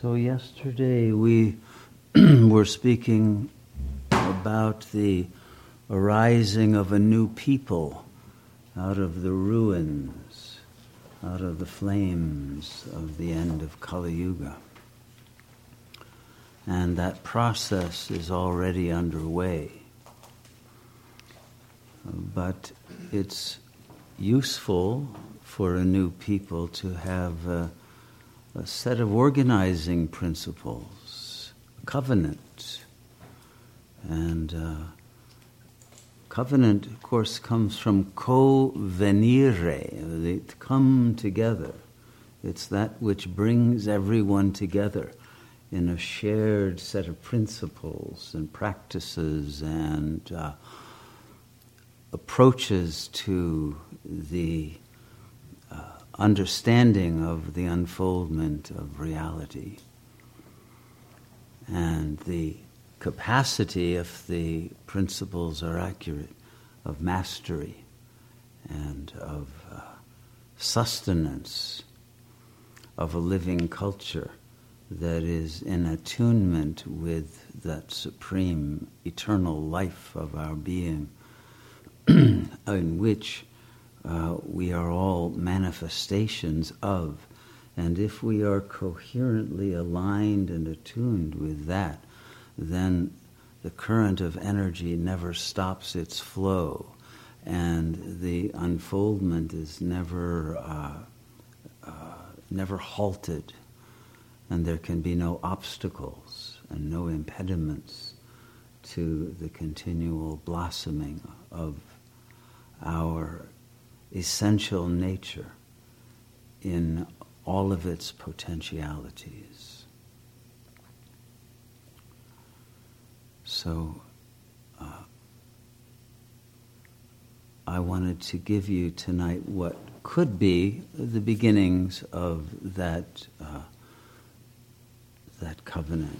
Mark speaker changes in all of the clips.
Speaker 1: So yesterday we were speaking about the arising of a new people out of the ruins, out of the flames of the end of Kali Yuga. And that process is already underway. But it's useful for a new people to have a set of organizing principles, a covenant. And covenant, of course, comes from co-venire, to come together. It's that which brings everyone together in a shared set of principles and practices and approaches to the understanding of the unfoldment of reality. And the capacity, if the principles are accurate, of mastery and of sustenance of a living culture that is in attunement with that supreme eternal life of our being, in which we are all manifestations of. And if we are coherently aligned and attuned with that, then the current of energy never stops its flow, and the unfoldment is never halted, and there can be no obstacles and no impediments to the continual blossoming of our essential nature in all of its potentialities. So I wanted to give you tonight what could be the beginnings of that covenant.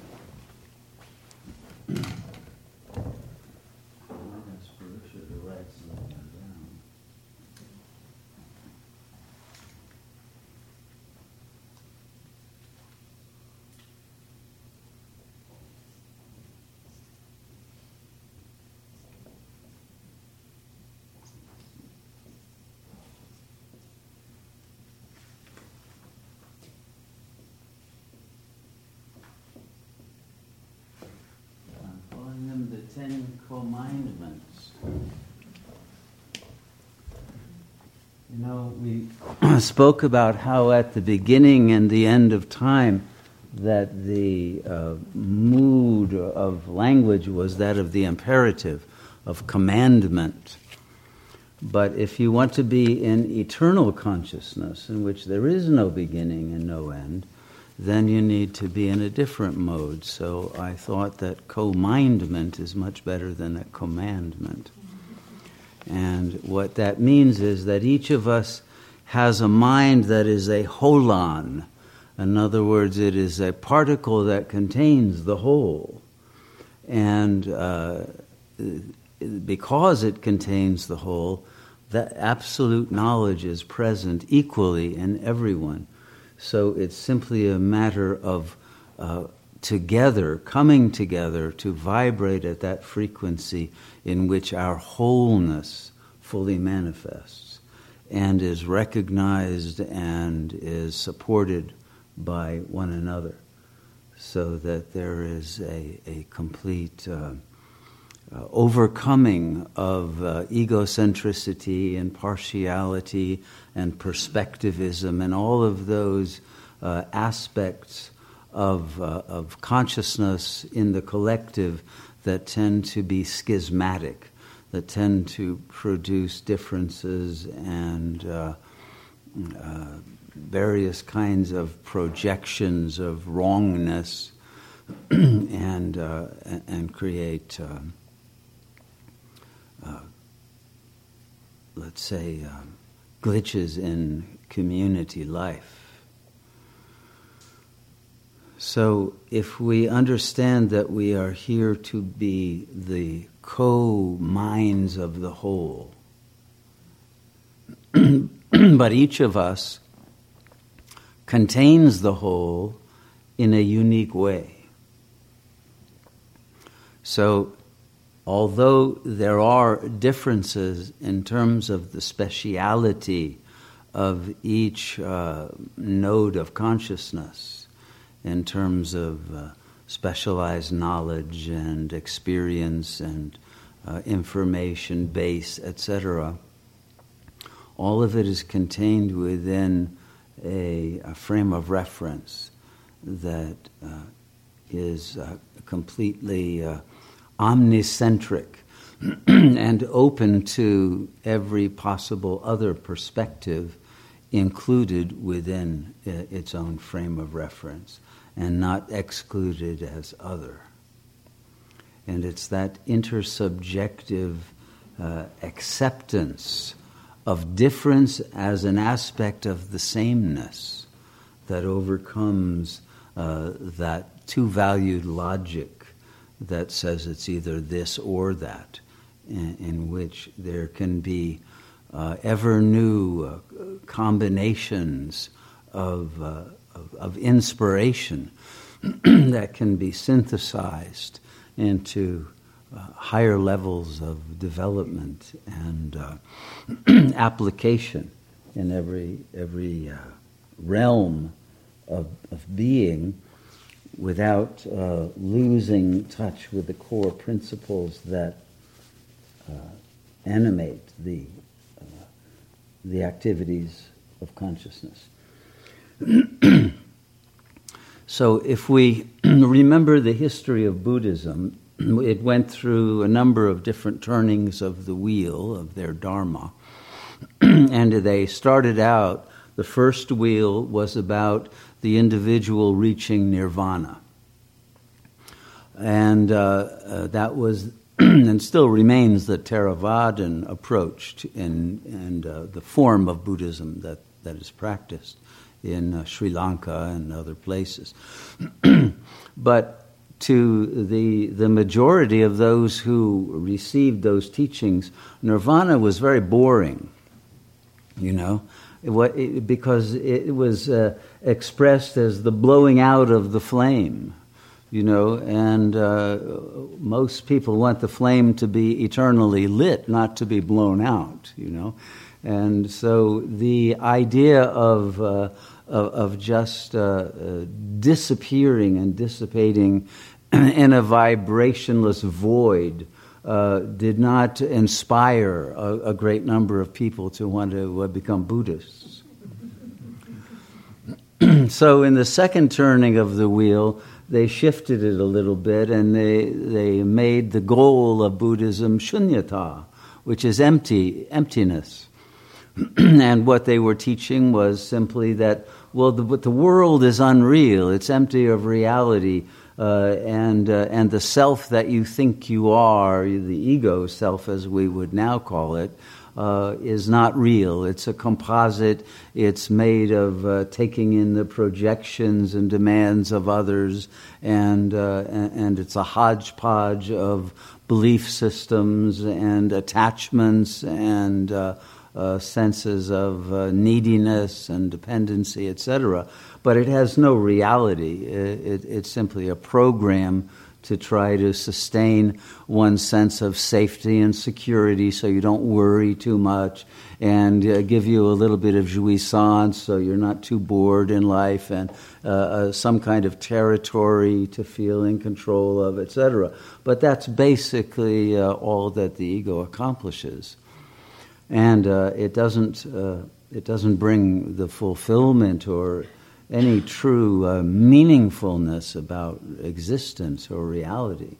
Speaker 1: The 10 commandments. You know, we spoke about how at the beginning and the end of time that the mood of language was that of the imperative, of commandment. But if you want to be in eternal consciousness, in which there is no beginning and no end, then you need to be in a different mode. So I thought that co-mindment is much better than a commandment. And what that means is that each of us has a mind that is a holon. In other words, it is a particle that contains the whole. And because it contains the whole, that absolute knowledge is present equally in everyone. So it's simply a matter of coming together to vibrate at that frequency in which our wholeness fully manifests and is recognized and is supported by one another, so that there is a complete overcoming of egocentricity and partiality and perspectivism and all of those aspects of consciousness in the collective that tend to be schismatic, that tend to produce differences and various kinds of projections of wrongness and create let's say, glitches in community life. So if we understand that we are here to be the co-minds of the whole, but each of us contains the whole in a unique way. So, although there are differences in terms of the speciality of each node of consciousness, in terms of specialized knowledge and experience and information base, etc., all of it is contained within a frame of reference that is completely omnicentric and open to every possible other perspective included within its own frame of reference and not excluded as other. And it's that intersubjective acceptance of difference as an aspect of the sameness that overcomes that two-valued logic that says it's either this or that, in which there can be ever new combinations of inspiration that can be synthesized into higher levels of development and application in every realm of being, without losing touch with the core principles that animate the activities of consciousness. So if we remember the history of Buddhism, it went through a number of different turnings of the wheel of their Dharma. And they started out, the first wheel was about the individual reaching nirvana. And that was, and still remains, the Theravadan approach and the form of Buddhism that is practiced in Sri Lanka and other places. But to the majority of those who received those teachings, nirvana was very boring, because it was expressed as the blowing out of the flame, and most people want the flame to be eternally lit, not to be blown out, And so the idea of just disappearing and dissipating in a vibrationless void did not inspire a great number of people to want to become Buddhists. So in the second turning of the wheel, they shifted it a little bit, and they made the goal of Buddhism shunyata, which is emptiness. And what they were teaching was simply that, the world is unreal, it's empty of reality, and the self that you think you are, the ego self as we would now call it, is not real. It's a composite. It's made of taking in the projections and demands of others, and it's a hodgepodge of belief systems and attachments and senses of neediness and dependency, etc. But it has no reality. It's simply a program to try to sustain one's sense of safety and security so you don't worry too much, and give you a little bit of jouissance so you're not too bored in life, and some kind of territory to feel in control of, etc. But that's basically all that the ego accomplishes. And it doesn't bring the fulfillment or any true meaningfulness about existence or reality.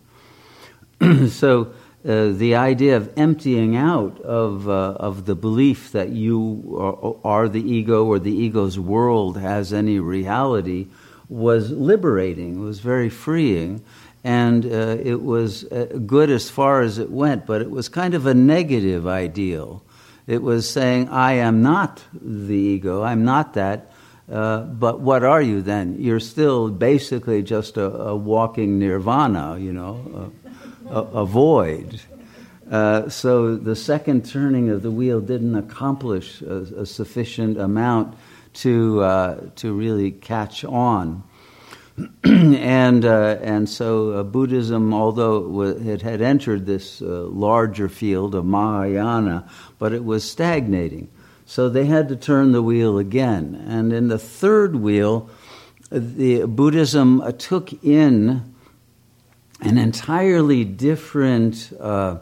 Speaker 1: So the idea of emptying out of the belief that you are the ego or the ego's world has any reality was liberating. It was very freeing. And it was good as far as it went, but it was kind of a negative ideal. It was saying, I am not the ego, I'm not that, but what are you then? You're still basically just a walking nirvana, a void. So the second turning of the wheel didn't accomplish a sufficient amount to really catch on. And so Buddhism, although it had entered this larger field of Mahayana, but it was stagnating. So they had to turn the wheel again. And in the third wheel, the Buddhism took in an entirely different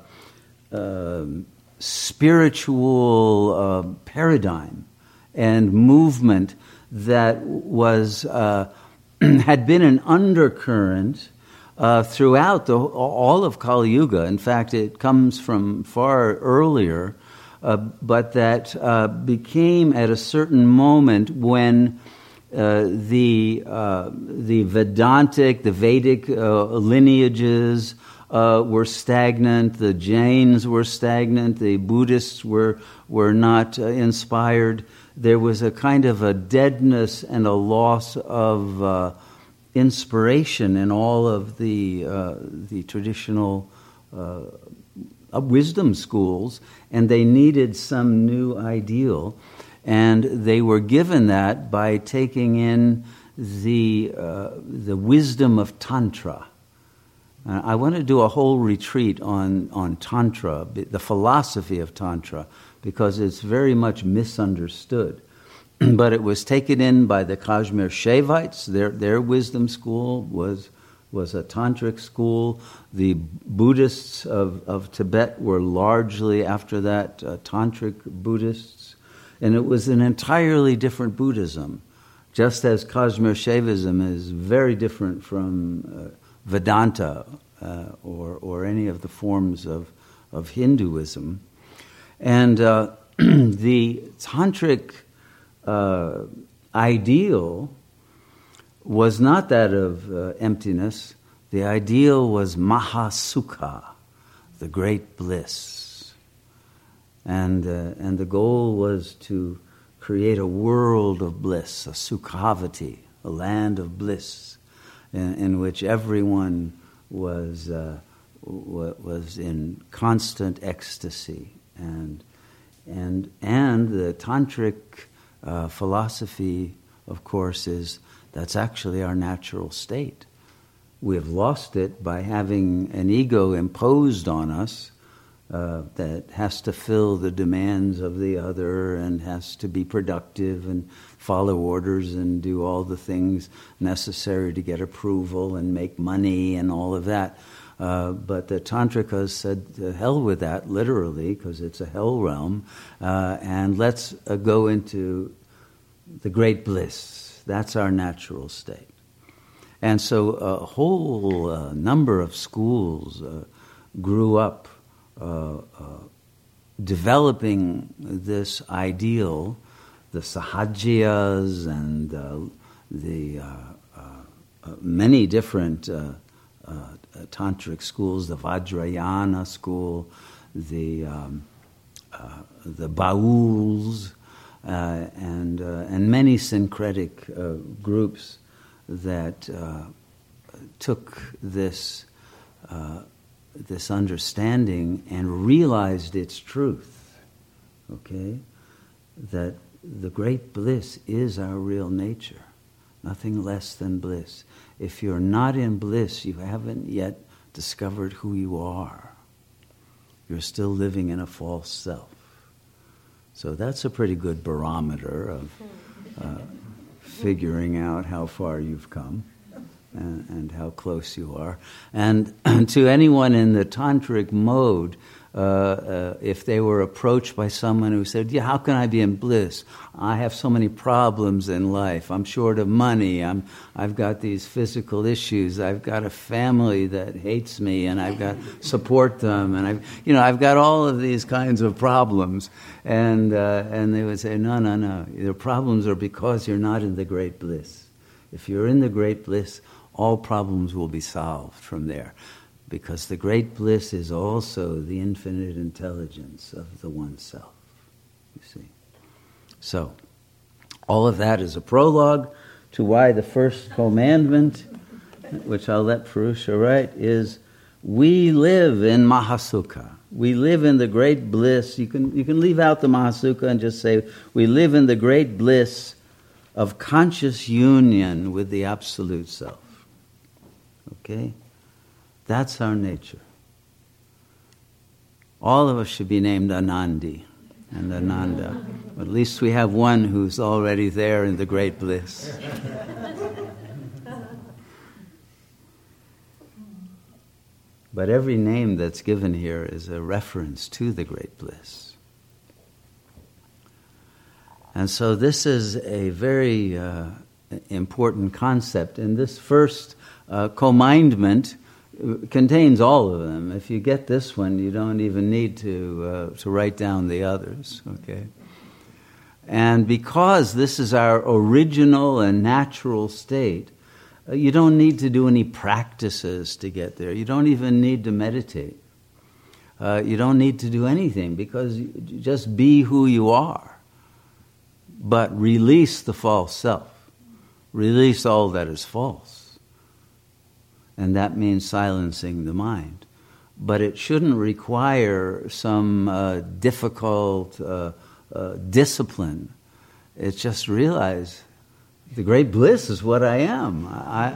Speaker 1: spiritual paradigm and movement that was had been an undercurrent throughout all of Kali Yuga. In fact, it comes from far earlier, but that became at a certain moment when the Vedantic, the Vedic lineages were stagnant, the Jains were stagnant, the Buddhists were not inspired. There was a kind of a deadness and a loss of inspiration in all of the traditional wisdom schools, and they needed some new ideal. And they were given that by taking in the wisdom of Tantra. I want to do a whole retreat on Tantra, the philosophy of Tantra, because it's very much misunderstood. But it was taken in by the Kashmir Shaivites. Their wisdom school was a tantric school. The Buddhists of Tibet were largely, after that, tantric Buddhists. And it was an entirely different Buddhism, just as Kashmir Shaivism is very different from Vedanta or any of the forms of Hinduism. And the tantric ideal was not that of emptiness. The ideal was Mahasukha, the great bliss. And the goal was to create a world of bliss, a Sukhavati, a land of bliss, in which everyone was in constant ecstasy, and the tantric philosophy, of course, is that's actually our natural state. We have lost it by having an ego imposed on us that has to fill the demands of the other and has to be productive and follow orders and do all the things necessary to get approval and make money and all of that. But the Tantrikas said, to hell with that, literally, because it's a hell realm, and let's go into the great bliss. That's our natural state. And so a whole number of schools grew up developing this ideal, the Sahajiyas and the many different tantric schools, the Vajrayana school, the Bauls, and many syncretic groups that took this understanding and realized its truth, okay? That the great bliss is our real nature, nothing less than bliss. If you're not in bliss, you haven't yet discovered who you are. You're still living in a false self. So that's a pretty good barometer of figuring out how far you've come and how close you are. And to anyone in the tantric mode, if they were approached by someone who said, "Yeah, how can I be in bliss? I have so many problems in life. I'm short of money. I've got these physical issues. I've got a family that hates me, and I've got to support them, and I've got all of these kinds of problems." And they would say, "No. The problems are because you're not in the great bliss. If you're in the great bliss, all problems will be solved from there. Because the great bliss is also the infinite intelligence of the one self." You see. So, all of that is a prologue to why the first commandment, which I'll let Purusha write, is we live in Mahasukha. We live in the great bliss. You can leave out the Mahasukha and just say, we live in the great bliss of conscious union with the Absolute Self. Okay? That's our nature. All of us should be named Anandi and Ananda. At least we have one who's already there in the great bliss. But every name that's given here is a reference to the great bliss. And so this is a very important concept. And this first commandment contains all of them. If you get this one, you don't even need to write down the others. Okay? And because this is our original and natural state, you don't need to do any practices to get there. You don't even need to meditate. You don't need to do anything because you just be who you are. But release the false self. Release all that is false. And that means silencing the mind. But it shouldn't require some difficult discipline. It's just realize the great bliss is what I am.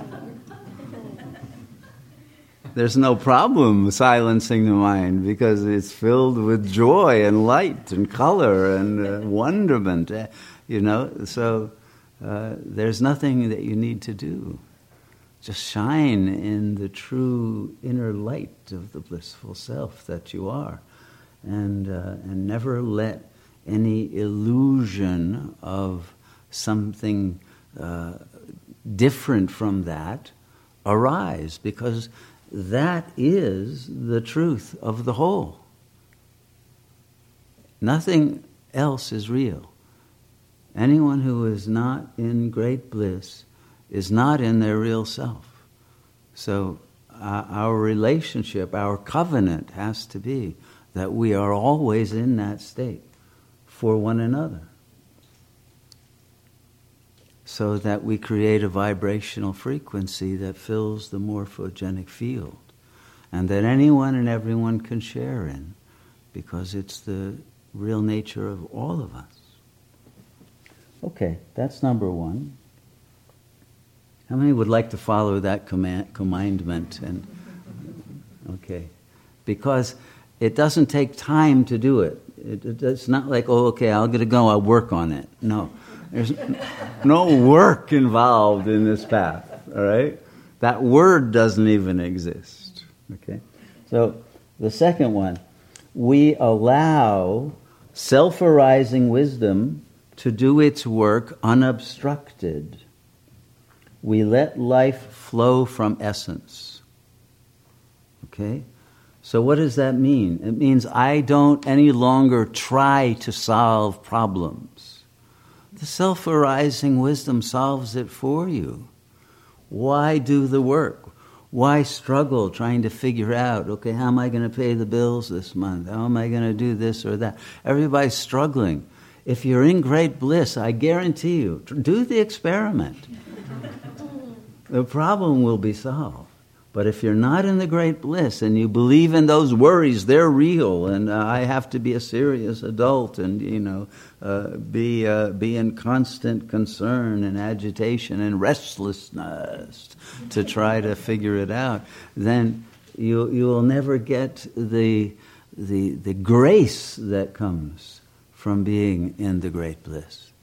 Speaker 1: There's no problem silencing the mind because it's filled with joy and light and color and wonderment. So there's nothing that you need to do. Just shine in the true inner light of the blissful self that you are, and never let any illusion of something different from that arise, because that is the truth of the whole. Nothing else is real. Anyone who is not in great bliss is not in their real self. So our relationship, our covenant has to be that we are always in that state for one another, so that we create a vibrational frequency that fills the morphogenic field, and that anyone and everyone can share in, because it's the real nature of all of us. Okay, that's number one. How many would like to follow that commandment? And okay, because it doesn't take time to do it. It's not like, oh, okay, I'm going to go, I'll work on it. No, there's no work involved in this path, all right? That word doesn't even exist, okay? So the second one, we allow self-arising wisdom to do its work unobstructed. We let life flow from essence. Okay? So what does that mean? It means I don't any longer try to solve problems. The self-arising wisdom solves it for you. Why do the work? Why struggle trying to figure out, okay, how am I going to pay the bills this month? How am I going to do this or that? Everybody's struggling. If you're in great bliss, I guarantee you, do the experiment. The problem will be solved. But if you're not in the great bliss and you believe in those worries, they're real, and I have to be a serious adult and, be in constant concern and agitation and restlessness to try to figure it out, then you will never get the grace that comes from being in the great bliss.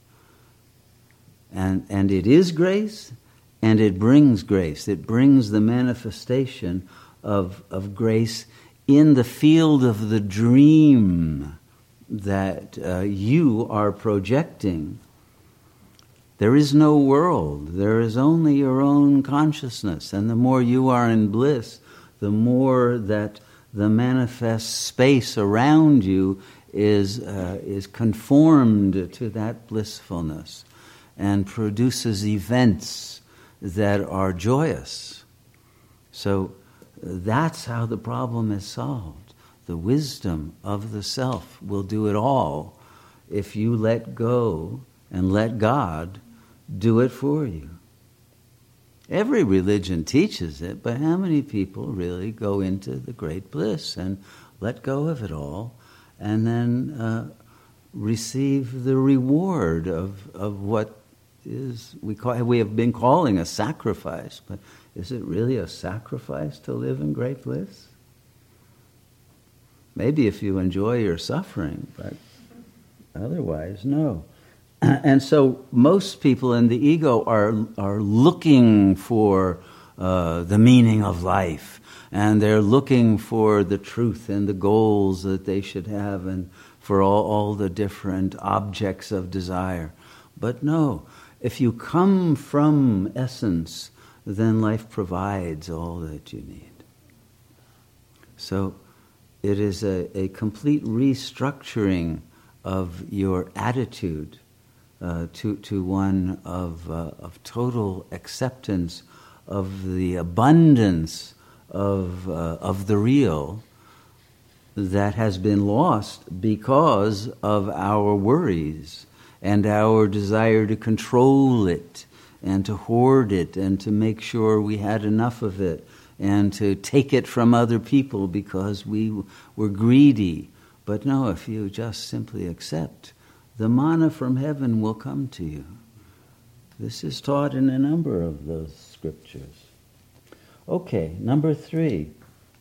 Speaker 1: And it is grace. And it brings grace. It brings the manifestation of grace in the field of the dream that you are projecting. There is no world. There is only your own consciousness. And the more you are in bliss, the more that the manifest space around you is conformed to that blissfulness and produces events that are joyous. So that's how the problem is solved. The wisdom of the self will do it all if you let go and let God do it for you. Every religion teaches it, but how many people really go into the great bliss and let go of it all and then receive the reward of what we have been calling a sacrifice, but is it really a sacrifice to live in great bliss? Maybe if you enjoy your suffering, but otherwise, no. And so most people in the ego are looking for the meaning of life, and they're looking for the truth and the goals that they should have, and for all the different objects of desire. But no, if you come from essence, then life provides all that you need. So it is a complete restructuring of your attitude to one of total acceptance of the abundance of the real that has been lost because of our worries and our desire to control it and to hoard it and to make sure we had enough of it and to take it from other people because we were greedy. But no, if you just simply accept, the manna from heaven will come to you. This is taught in a number of those scriptures. Okay, number 3.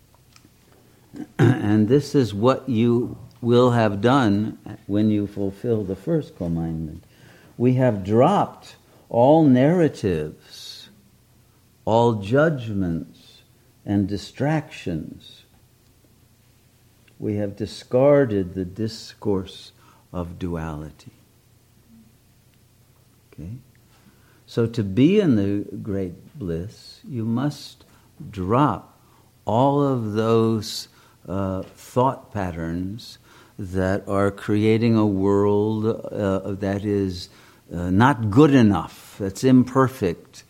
Speaker 1: And this is what you will have done when you fulfill the first commandment. We have dropped all narratives, all judgments and distractions. We have discarded the discourse of duality. Okay? So to be in the great bliss, you must drop all of those thought patterns that are creating a world that is not good enough, that's imperfect,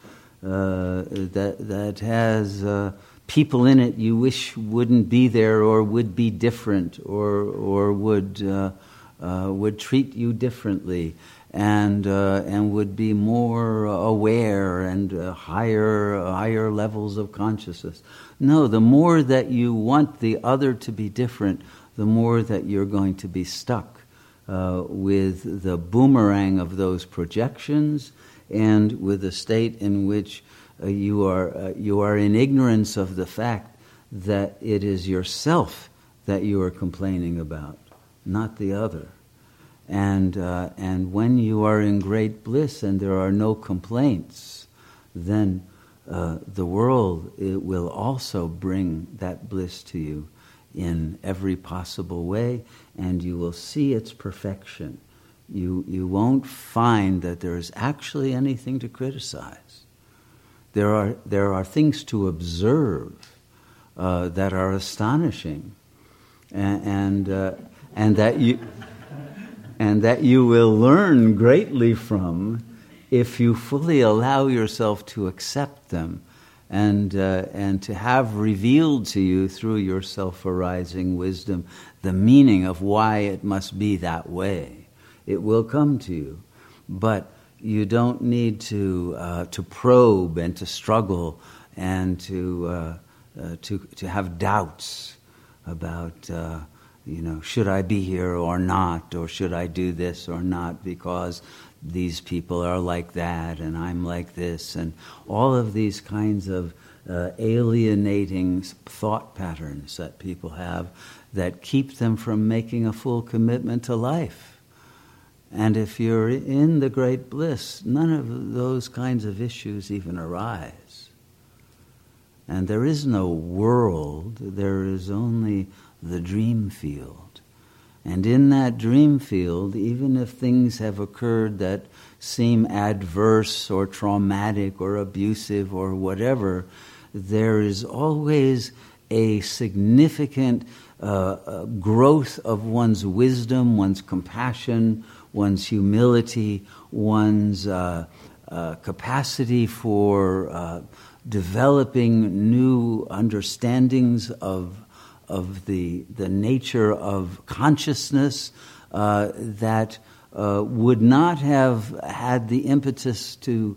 Speaker 1: that has people in it you wish wouldn't be there or would be different or would treat you differently and would be more aware and higher levels of consciousness. No, the more that you want the other to be different, the more that you're going to be stuck with the boomerang of those projections and with a state in which you are in ignorance of the fact that it is yourself that you are complaining about, not the other. And when you are in great bliss and there are no complaints, then the world will also bring that bliss to you in every possible way, and you will see its perfection. You won't find that there is actually anything to criticize. There are things to observe that are astonishing, and that you will learn greatly from if you fully allow yourself to accept them and to have revealed to you through your self-arising wisdom the meaning of why it must be that way. It will come to you, but you don't need to probe and to struggle and to have doubts about should I be here or not, or should I do this or not because these people are like that and I'm like this, and all of these kinds of alienating thought patterns that people have that keep them from making a full commitment to life. And if you're in the great bliss, none of those kinds of issues even arise. And there is no world, there is only the dream field. And in that dream field, even if things have occurred that seem adverse or traumatic or abusive or whatever, there is always a significant growth of one's wisdom, one's compassion, one's humility, one's capacity for developing new understandings of the nature of consciousness that would not have had the impetus to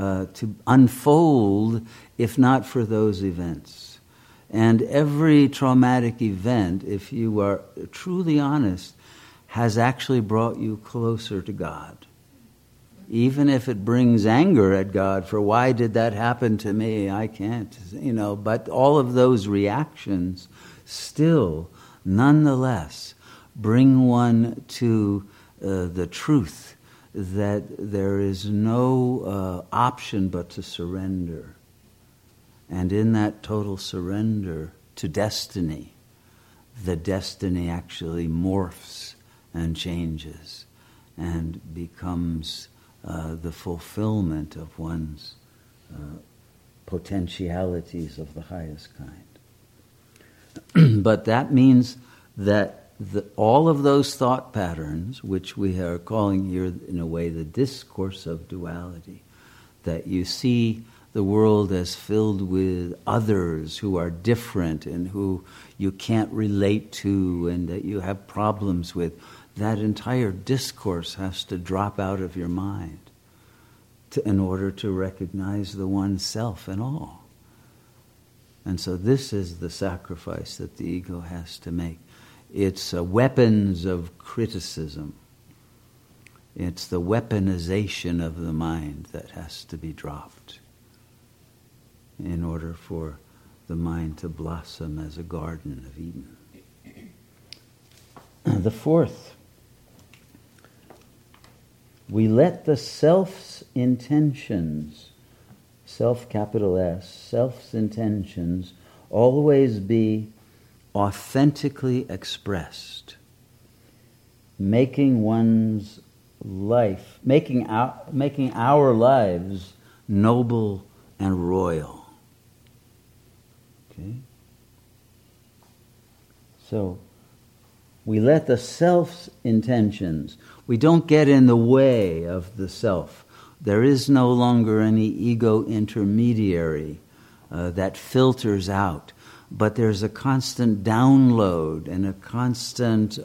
Speaker 1: unfold if not for those events. And every traumatic event, if you are truly honest, has actually brought you closer to God. even if it brings anger at God for why did that happen to me, I can't, but all of those reactions still, nonetheless, bring one to the truth that there is no option but to surrender. And in that total surrender to destiny, the destiny actually morphs and changes and becomes the fulfillment of one's potentialities of the highest kind. But that means that all of those thought patterns, which we are calling here in a way the discourse of duality, that you see the world as filled with others who are different and who you can't relate to and that you have problems with, that entire discourse has to drop out of your mind in order to recognize the one self in all. And so this is the sacrifice that the ego has to make. It's weapons of criticism. It's the weaponization of the mind that has to be dropped in order for the mind to blossom as a garden of Eden. The fourth, we let the self's intentions, self capital S, self's intentions, always be authentically expressed, making one's life, making our lives noble and royal. Okay? So, we let the self's intentions, we don't get in the way of the self. There is no longer any ego intermediary that filters out, but there's a constant download and a constant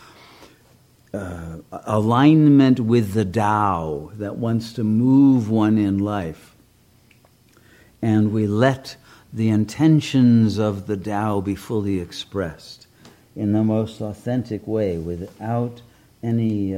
Speaker 1: alignment with the Tao that wants to move one in life. And we let the intentions of the Tao be fully expressed in the most authentic way, without any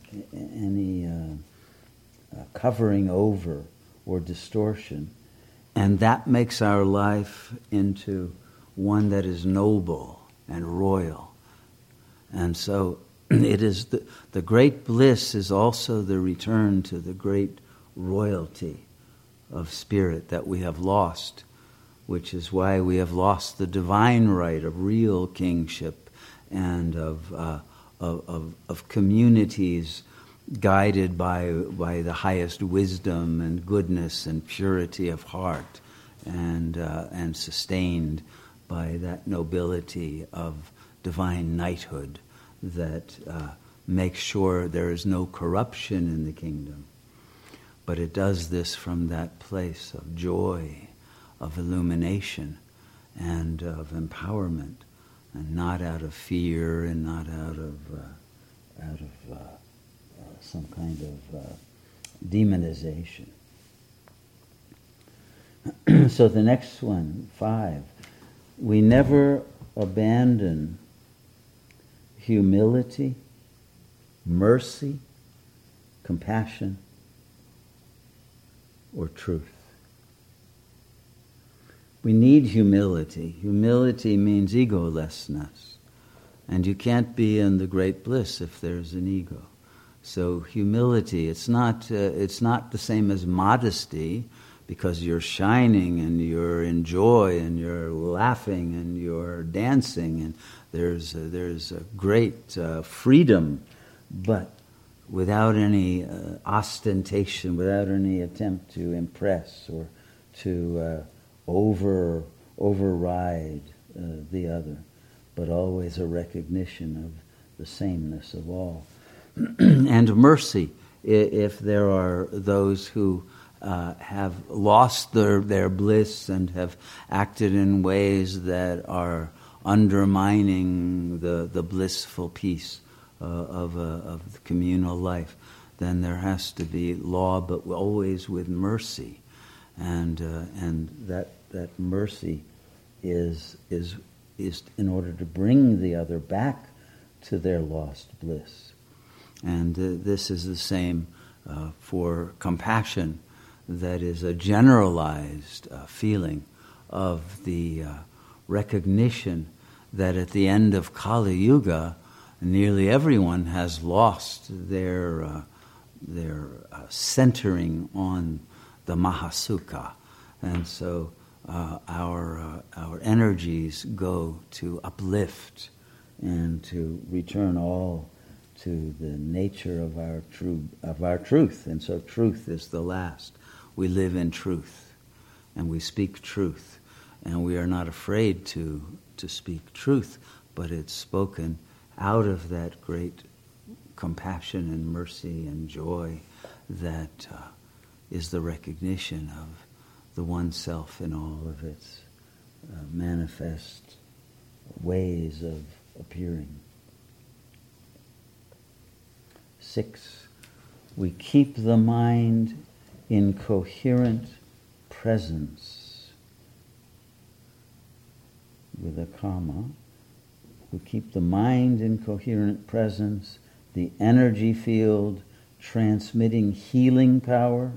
Speaker 1: covering over or distortion. And that makes our life into one that is noble and royal. And so it is the great bliss is also the return to the great royalty of spirit that we have lost, which is why we have lost the divine right of real kingship and of communities guided by the highest wisdom and goodness and purity of heart, and sustained by that nobility of divine knighthood that makes sure there is no corruption in the kingdom. But it does this from that place of joy, of illumination, and of empowerment, and not out of fear and not out of some kind of demonization. So the next one, 5, we never abandon humility, mercy, compassion, or truth. We need humility. Humility means egolessness. And you can't be in the great bliss if there's an ego. So humility, it's not the same as modesty, because you're shining and you're in joy and you're laughing and you're dancing and there's a great freedom, but without any ostentation, without any attempt to impress or to override the other, but always a recognition of the sameness of all. And mercy, if there are those who have lost their bliss and have acted in ways that are undermining the blissful peace of the communal life, then there has to be law, but always with mercy, and that mercy is in order to bring the other back to their lost bliss. And this is the same for compassion that is a generalized feeling of the recognition that at the end of Kali Yuga, nearly everyone has lost their centering on the Mahasukha, and so our energies go to uplift and to return all to the nature of our truth, and so truth is the last. We live in truth, and we speak truth, and we are not afraid to speak truth, but it's spoken out of that great compassion and mercy and joy that is the recognition of the one self in all of its manifest ways of appearing. 6, we keep the mind in coherent presence. With a comma, we keep the mind in coherent presence, the energy field transmitting healing power,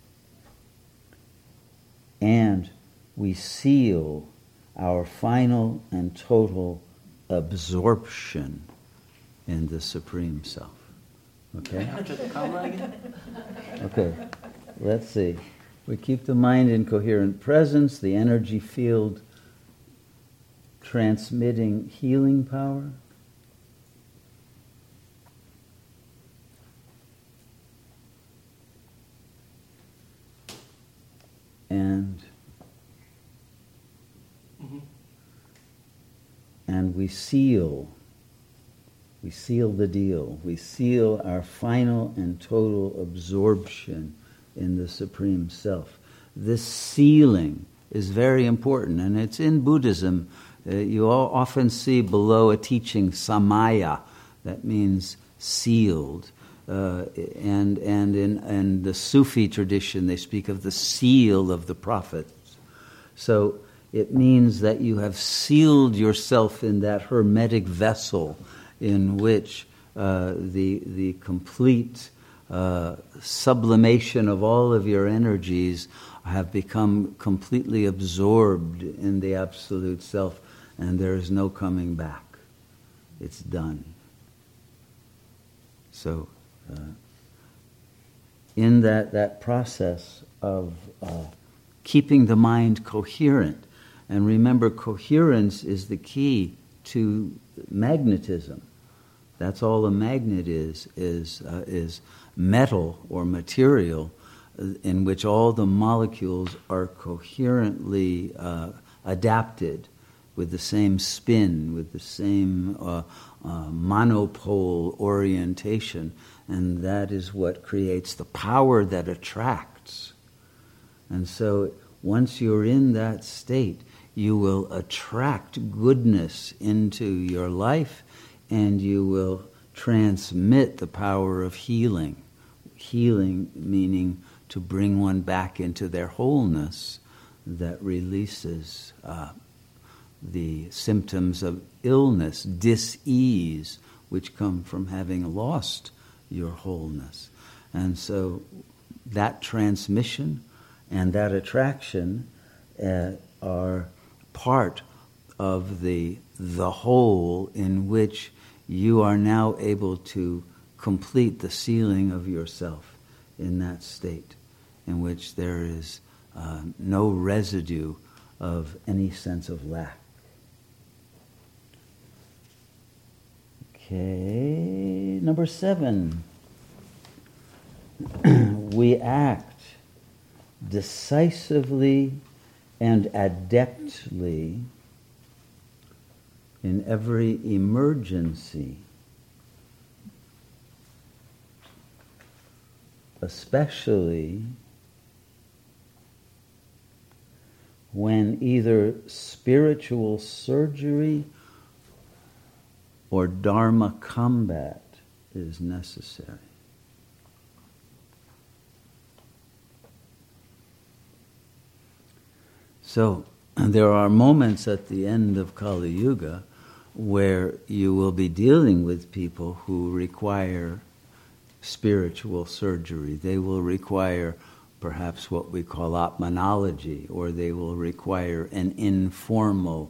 Speaker 1: and we seal our final and total absorption in the Supreme Self. Okay? Okay, let's see. We keep the mind in coherent presence, the energy field transmitting healing power. And we seal the deal. We seal our final and total absorption in the Supreme Self. This sealing is very important, and it's in Buddhism. You often see below a teaching samaya, that means sealed. And in the Sufi tradition, they speak of the seal of the prophets. So it means that you have sealed yourself in that hermetic vessel in which the complete sublimation of all of your energies have become completely absorbed in the Absolute Self, and there is no coming back. It's done. So, in that process of keeping the mind coherent, and remember, coherence is the key to magnetism. That's all a magnet is metal or material in which all the molecules are coherently adapted with the same spin, with the same monopole orientation, and that is what creates the power that attracts. And so once you're in that state, you will attract goodness into your life, and you will transmit the power of healing. Healing meaning to bring one back into their wholeness that releases the symptoms of illness, dis-ease, which come from having lost your wholeness. And so that transmission and that attraction are part of the whole in which you are now able to complete the sealing of yourself in that state, in which there is no residue of any sense of lack. Okay, number 7. We act decisively and adeptly in every emergency, especially when either spiritual surgery or dharma combat is necessary. So there are moments at the end of Kali Yuga where you will be dealing with people who require spiritual surgery. They will require perhaps what we call Atmanology, or they will require an informal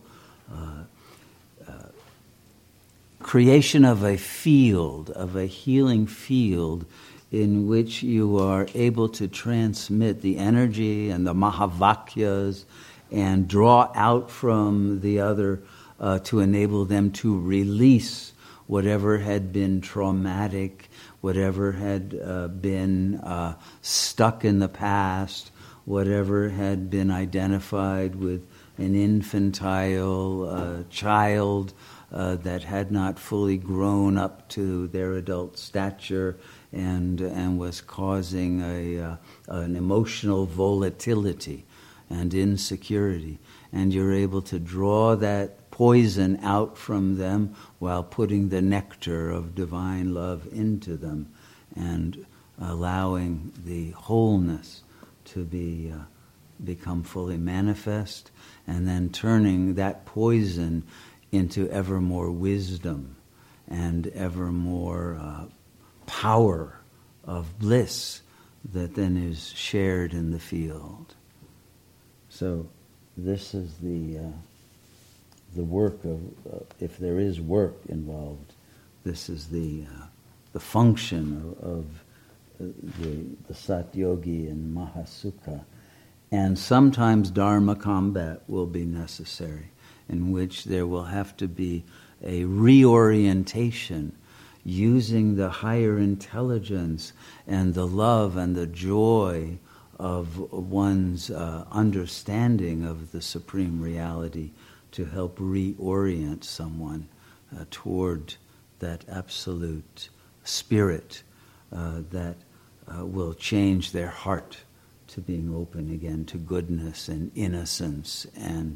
Speaker 1: creation of a field, of a healing field, in which you are able to transmit the energy and the Mahavakyas and draw out from the other to enable them to release whatever had been traumatic, whatever had been stuck in the past, whatever had been identified with an infantile child that had not fully grown up to their adult stature and was causing an emotional volatility and insecurity. And you're able to draw that poison out from them while putting the nectar of divine love into them and allowing the wholeness to become fully manifest, and then turning that poison into ever more wisdom and ever more power of bliss that then is shared in the field. So this is the work of, if there is work involved, this is the function of the Satyogi and Mahasukha. And sometimes Dharma combat will be necessary, in which there will have to be a reorientation using the higher intelligence and the love and the joy of one's understanding of the supreme reality to help reorient someone toward that absolute spirit that will change their heart to being open again to goodness and innocence and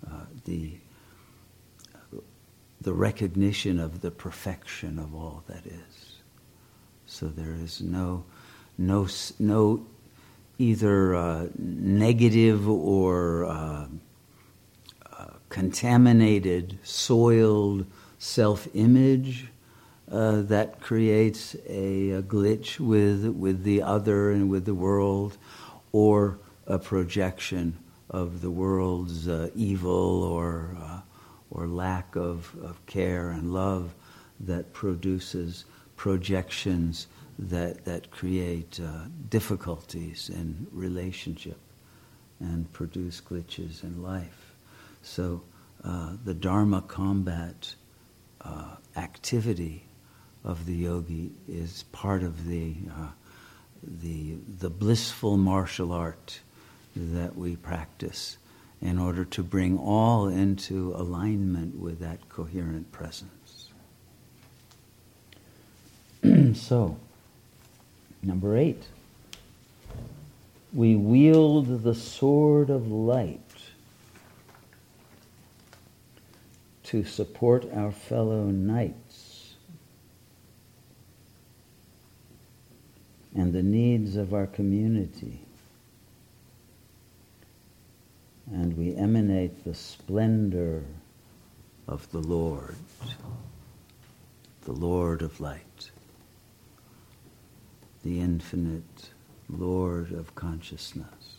Speaker 1: the recognition of the perfection of all that is. So there is no either negative or contaminated, soiled self-image that creates a glitch with the other and with the world, or a projection of the world's evil or lack of care and love that produces projections that create difficulties in relationship and produce glitches in life. So the Dharma combat activity of the yogi is part of the blissful martial art that we practice in order to bring all into alignment with that coherent presence. So, number 8. We wield the sword of light to support our fellow knights and the needs of our community. And we emanate the splendor of the Lord of light, the infinite Lord of consciousness.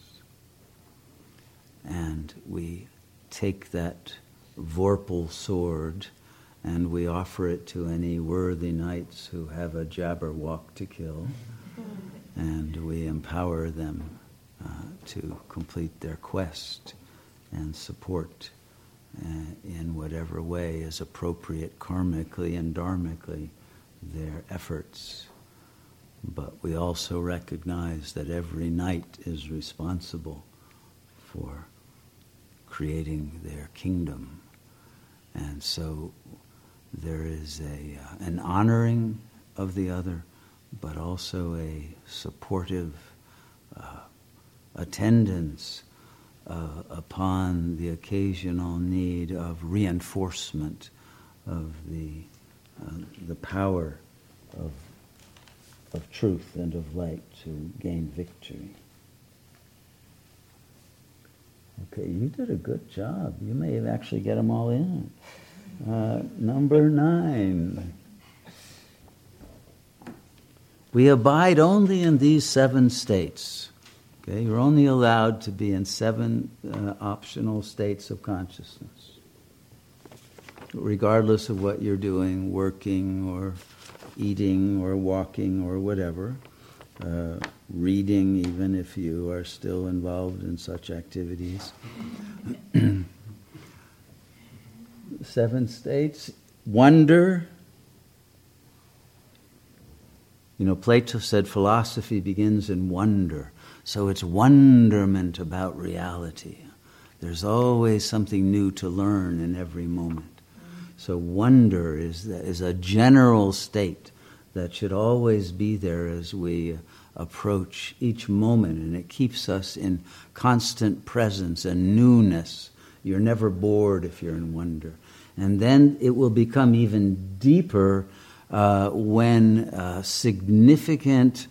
Speaker 1: And we take that Vorpal sword and we offer it to any worthy knights who have a Jabberwock to kill, and we empower them to complete their quest and support in whatever way is appropriate karmically and dharmically their efforts. But we also recognize that every knight is responsible for creating their kingdom. And so there is an honoring of the other, but also a supportive attendance upon the occasional need of reinforcement of the power of truth and of light to gain victory. Okay, you did a good job. You may have actually get them all in. Number 9. We abide only in these 7 states. Okay? You're only allowed to be in 7 optional states of consciousness, regardless of what you're doing, working or eating or walking or whatever, reading, even if you are still involved in such activities. 7 states. Wonder. Plato said philosophy begins in wonder. So it's wonderment about reality. There's always something new to learn in every moment. So wonder is a general state that should always be there as we approach each moment, and it keeps us in constant presence and newness. You're never bored if you're in wonder. And then it will become even deeper when significant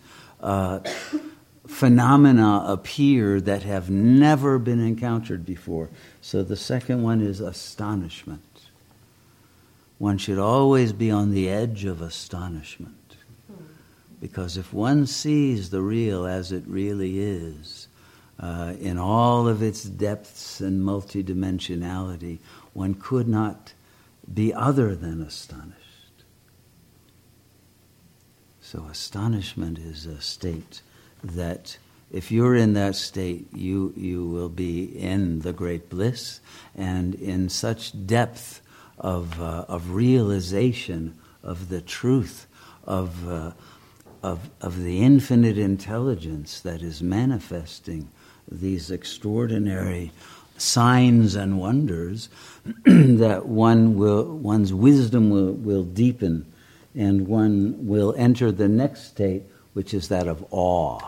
Speaker 1: phenomena appear that have never been encountered before. So the second one is astonishment. One should always be on the edge of astonishment. Because if one sees the real as it really is, in all of its depths and multidimensionality, one could not be other than astonished. So astonishment is a state that, if you're in that state, you will be in the great bliss and in such depth of realization of the truth of the infinite intelligence that is manifesting these extraordinary signs and wonders that one's wisdom will deepen, and one will enter the next state, which is that of awe.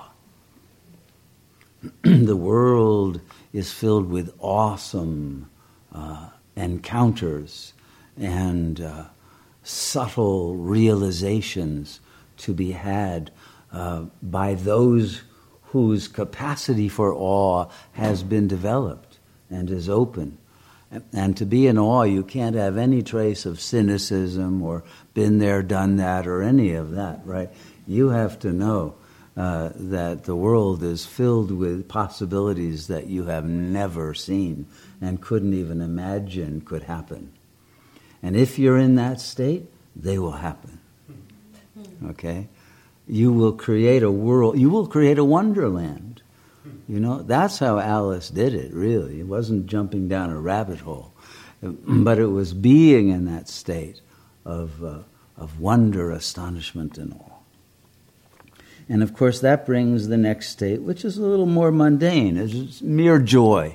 Speaker 1: The world is filled with awesome encounters and subtle realizations to be had by those whose capacity for awe has been developed and is open. And to be in awe, you can't have any trace of cynicism or been there, done that, or any of that, right? You have to know that the world is filled with possibilities that you have never seen and couldn't even imagine could happen. And if you're in that state, they will happen. Okay? You will create a world, you will create a wonderland. That's how Alice did it, really. It wasn't jumping down a rabbit hole, but it was being in that state of wonder, astonishment, and awe. And of course, that brings the next state, which is a little more mundane. It's mere joy.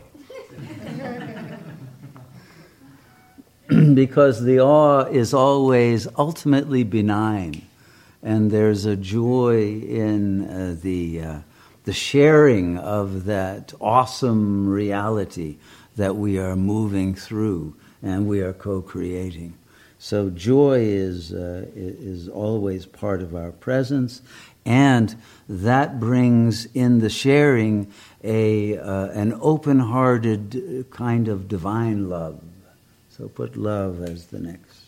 Speaker 1: Because the awe is always ultimately benign, and there's a joy in the sharing of that awesome reality that we are moving through and we are co-creating. So joy is always part of our presence, and that brings in the sharing an open-hearted kind of divine love. So put love as the next.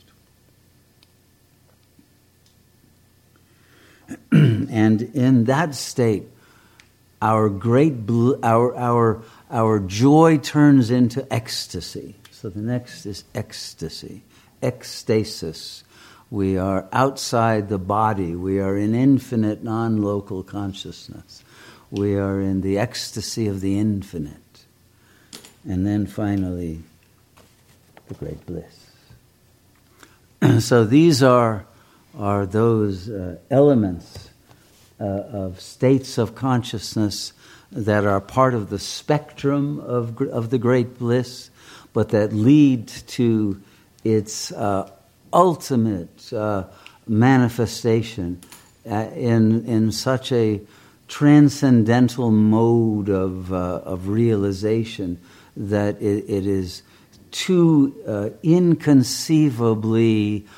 Speaker 1: And in that state, our joy turns into ecstasy. So the next is ecstasy, ecstasis. We are outside the body. We are in infinite non-local consciousness. We are in the ecstasy of the infinite. And then finally, the great bliss. So these are those elements of states of consciousness that are part of the spectrum of the great bliss, but that lead to its ultimate manifestation in such a transcendental mode of realization that it is too inconceivably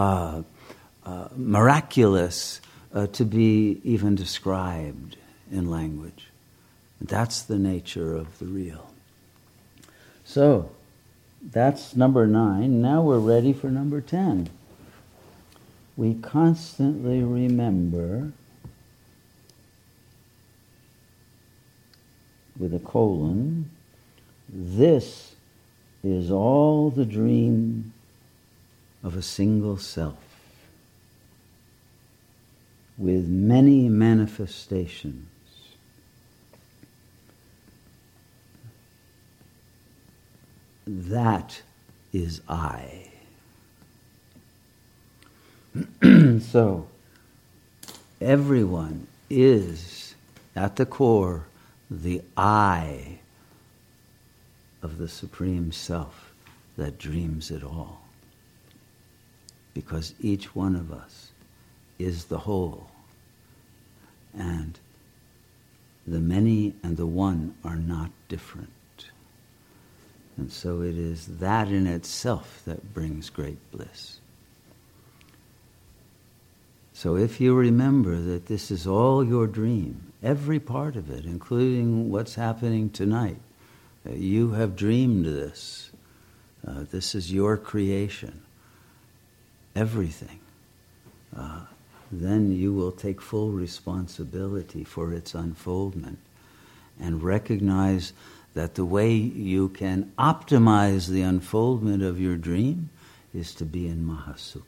Speaker 1: miraculous to be even described in language. That's the nature of the real. So, that's number 9. Now we're ready for number 10. We constantly remember with a colon, this is all the dream of a single self, with many manifestations. That is I. So, everyone is, at the core, the I of the Supreme Self that dreams it all. Because each one of us is the whole. And the many and the one are not different. And so it is that in itself that brings great bliss. So if you remember that this is all your dream, every part of it, including what's happening tonight, you have dreamed this. This is your creation. Everything. Then you will take full responsibility for its unfoldment and recognize that the way you can optimize the unfoldment of your dream is to be in Mahasukha.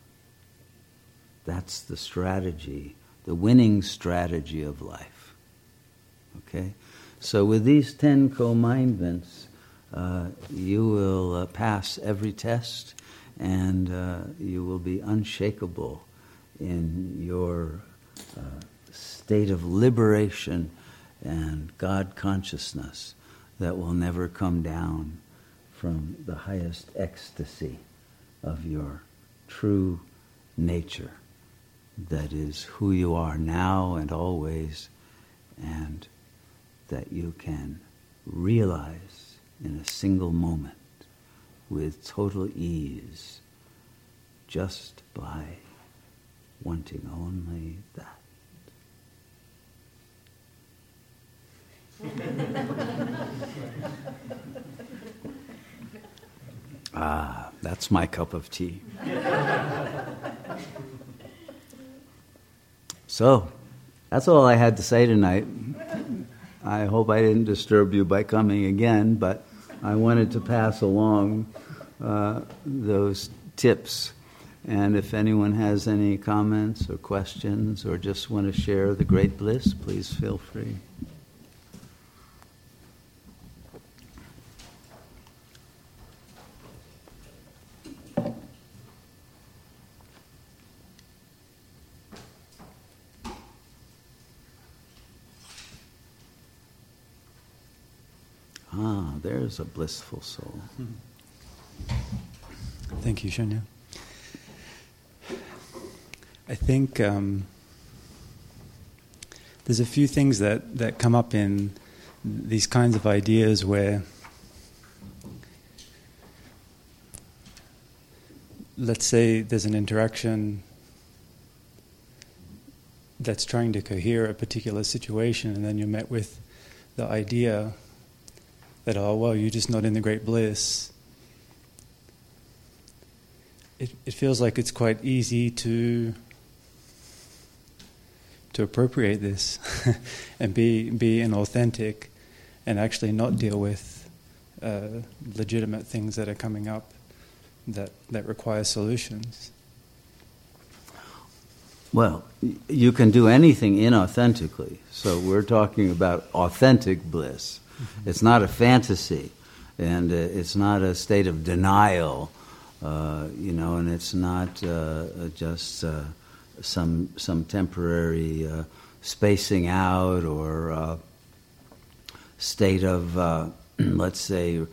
Speaker 1: That's the strategy, the winning strategy of life. Okay? So with these 10 co-mindments, you will pass every test and you will be unshakable in your state of liberation and God consciousness that will never come down from the highest ecstasy of your true nature. That is who you are now and always, and that you can realize in a single moment with total ease just by wanting only that. That's my cup of tea. So, that's all I had to say tonight. I hope I didn't disturb you by coming again, but I wanted to pass along those tips. And if anyone has any comments or questions or just want to share the great bliss, please feel free. There's a blissful soul.
Speaker 2: Thank you, Shanya. I think there's a few things that come up in these kinds of ideas where, let's say there's an interaction that's trying to cohere a particular situation, and then you're met with the idea that, oh, well, you're just not in the great bliss. It feels like it's quite easy to appropriate this and be inauthentic and actually not deal with legitimate things that are coming up that require solutions.
Speaker 1: Well, you can do anything inauthentically. So we're talking about authentic bliss. Mm-hmm. It's not a fantasy, and it's not a state of denial, and it's not just some temporary spacing out or state of, let's say,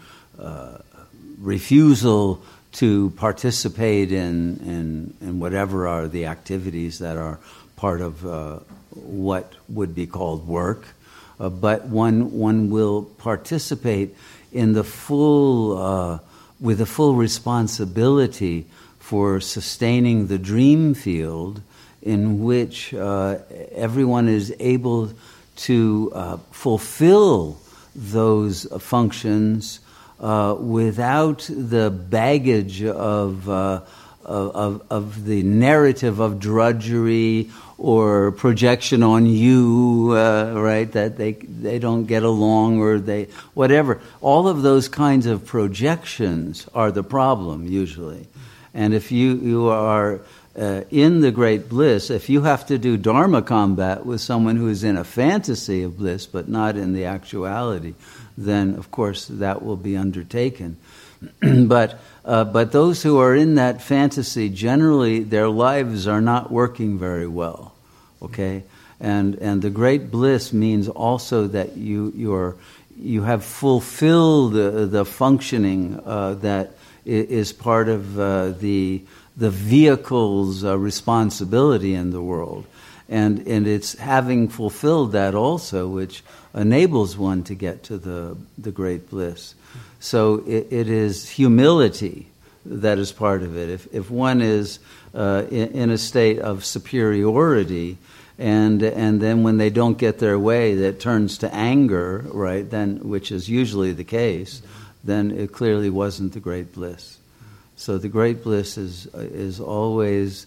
Speaker 1: refusal to participate in whatever are the activities that are part of what would be called work. But one will participate in the full, with the full responsibility for sustaining the dream field in which everyone is able to fulfill those functions without the baggage of of the narrative of drudgery or projection on you, right? That they don't get along or they whatever. All of those kinds of projections are the problem usually. And if you are in the great bliss, if you have to do Dharma combat with someone who is in a fantasy of bliss but not in the actuality, then of course that will be undertaken. But those who are in that fantasy, generally their lives are not working very well. Okay, and the great bliss means also that you have fulfilled the functioning that is part of the vehicle's responsibility in the world, and it's having fulfilled that also which enables one to get to the great bliss. So it is humility that is part of it. If one is in a state of superiority, and then when they don't get their way, that turns to anger, right? Then, which is usually the case, then it clearly wasn't the great bliss. So the great bliss is always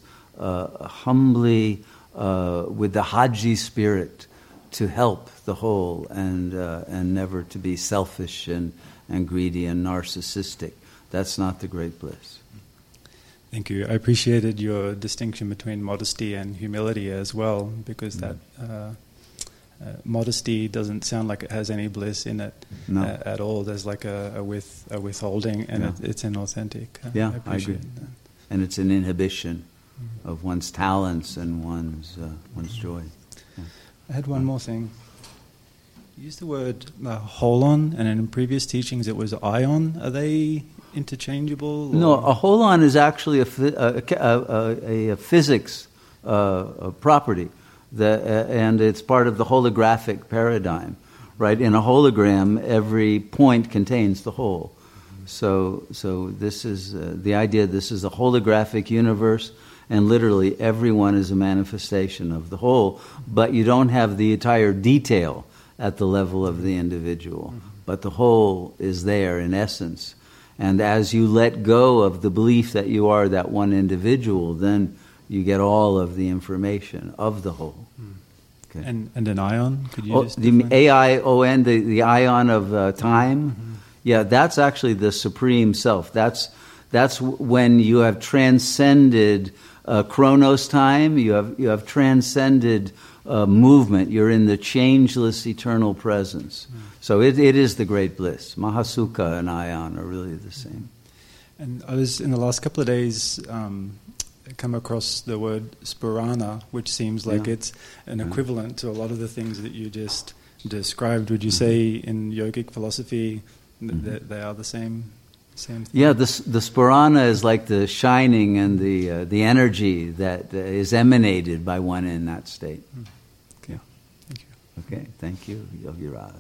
Speaker 1: humbly with the Haji spirit to help the whole, and never to be selfish and greedy and narcissistic. That's not the great bliss.
Speaker 2: Thank you. I appreciated your distinction between modesty and humility as well, because that modesty doesn't sound like it has any bliss in it at all. There's like a withholding, and it's inauthentic.
Speaker 1: I agree. That. And it's an inhibition of one's talents and one's joy. Yeah.
Speaker 2: I had one more thing. You used the word holon, and in previous teachings it was ion. Are they interchangeable?
Speaker 1: No, a holon is actually a physics property, and it's part of the holographic paradigm, right? In a hologram, every point contains the whole. So this is the idea. This is a holographic universe, and literally everyone is a manifestation of the whole. But you don't have the entire detail at the level of the individual, but the whole is there in essence. And as you let go of the belief that you are that one individual, then you get all of the information of the whole. Okay.
Speaker 2: And an ion? Could you just
Speaker 1: the AION, the ion of time? Mm-hmm. Yeah, that's actually the supreme self. That's when you have transcended chronos time. You have transcended movement. You're in the changeless eternal presence. So it is the great bliss. Mahasukha and ion are really the same.
Speaker 2: And I was, in the last couple of days, come across the word spurana, which seems like it's an equivalent to a lot of the things that you just described. Would you say in yogic philosophy that they are the same thing?
Speaker 1: Yeah, the spurana is like the shining and the energy that is emanated by one in that state.
Speaker 2: Okay, thank you.
Speaker 1: Okay, thank you, Yogi Raj.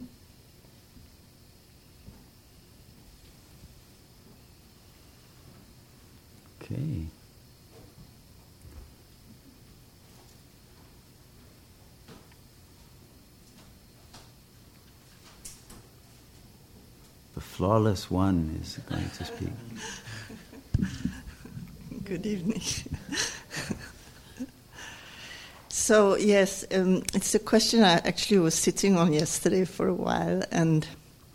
Speaker 1: Okay. The flawless one is going to speak.
Speaker 3: Good evening. So yes, it's a question I actually was sitting on yesterday for a while, and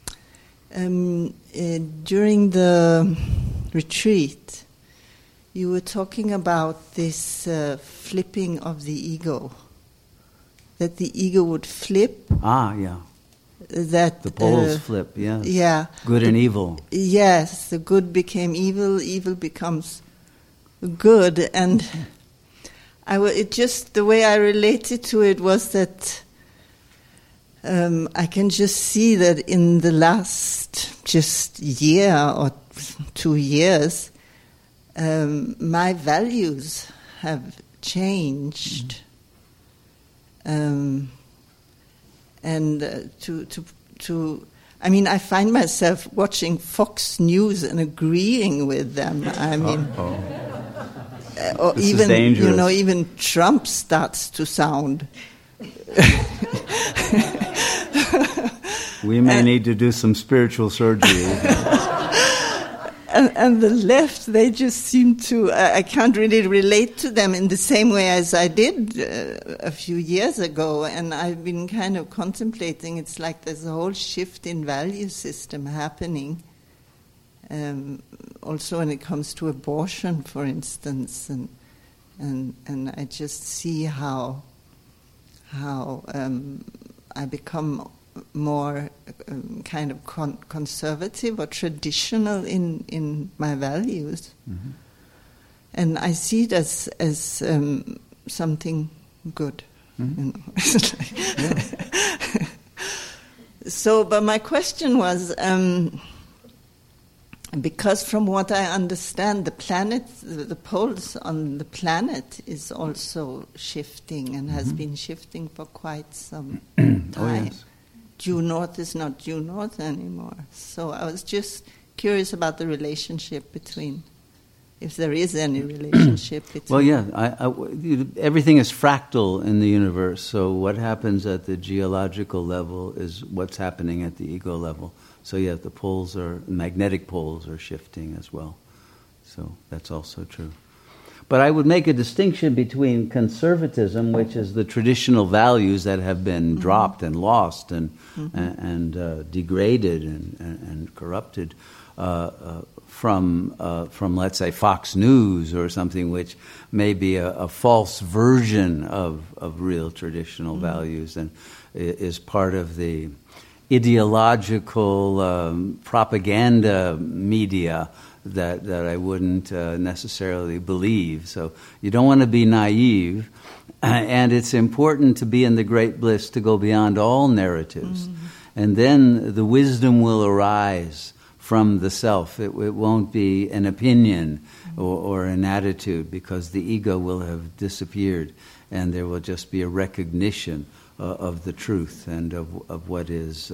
Speaker 3: during the retreat, you were talking about this flipping of the ego, that the ego would flip.
Speaker 1: Yeah.
Speaker 3: That
Speaker 1: the poles flip, yes.
Speaker 3: Yeah.
Speaker 1: Good and evil.
Speaker 3: Yes, the good became evil, evil becomes good, and it just, the way I related to it was that I can just see that in the last just year or 2 years, my values have changed, and I mean, I find myself watching Fox News and agreeing with them. I mean, or
Speaker 1: this
Speaker 3: even
Speaker 1: is dangerous.
Speaker 3: Even Trump starts to sound.
Speaker 1: We may need to do some spiritual surgery.
Speaker 3: and the left, they just seem to, I can't really relate to them in the same way as I did a few years ago. And I've been kind of contemplating, it's like there's a whole shift in value system happening. Also when it comes to abortion, for instance, and I just see how I become more kind of conservative or traditional in my values, mm-hmm. and I see it as something good. Mm-hmm. You know? Yeah. So, but my question was, because from what I understand, the planet, the poles on the planet is also shifting and has mm-hmm. been shifting for quite some time. Oh, yes. Due north is not due north anymore. So I was just curious about the relationship between, if there is any relationship between.
Speaker 1: Well, yeah, everything is fractal in the universe. So what happens at the geological level is what's happening at the ego level. So yeah, the poles magnetic poles are shifting as well. So that's also true. But I would make a distinction between conservatism, which is the traditional values that have been mm-hmm. dropped and lost and degraded and corrupted, from let's say Fox News or something, which may be a false version of real traditional mm-hmm. values and is part of the ideological propaganda media that I wouldn't necessarily believe. So you don't want to be naive, and it's important to be in the great bliss to go beyond all narratives. Mm-hmm. And then the wisdom will arise from the self. It won't be an opinion or an attitude, because the ego will have disappeared, and there will just be a recognition of the truth and of what is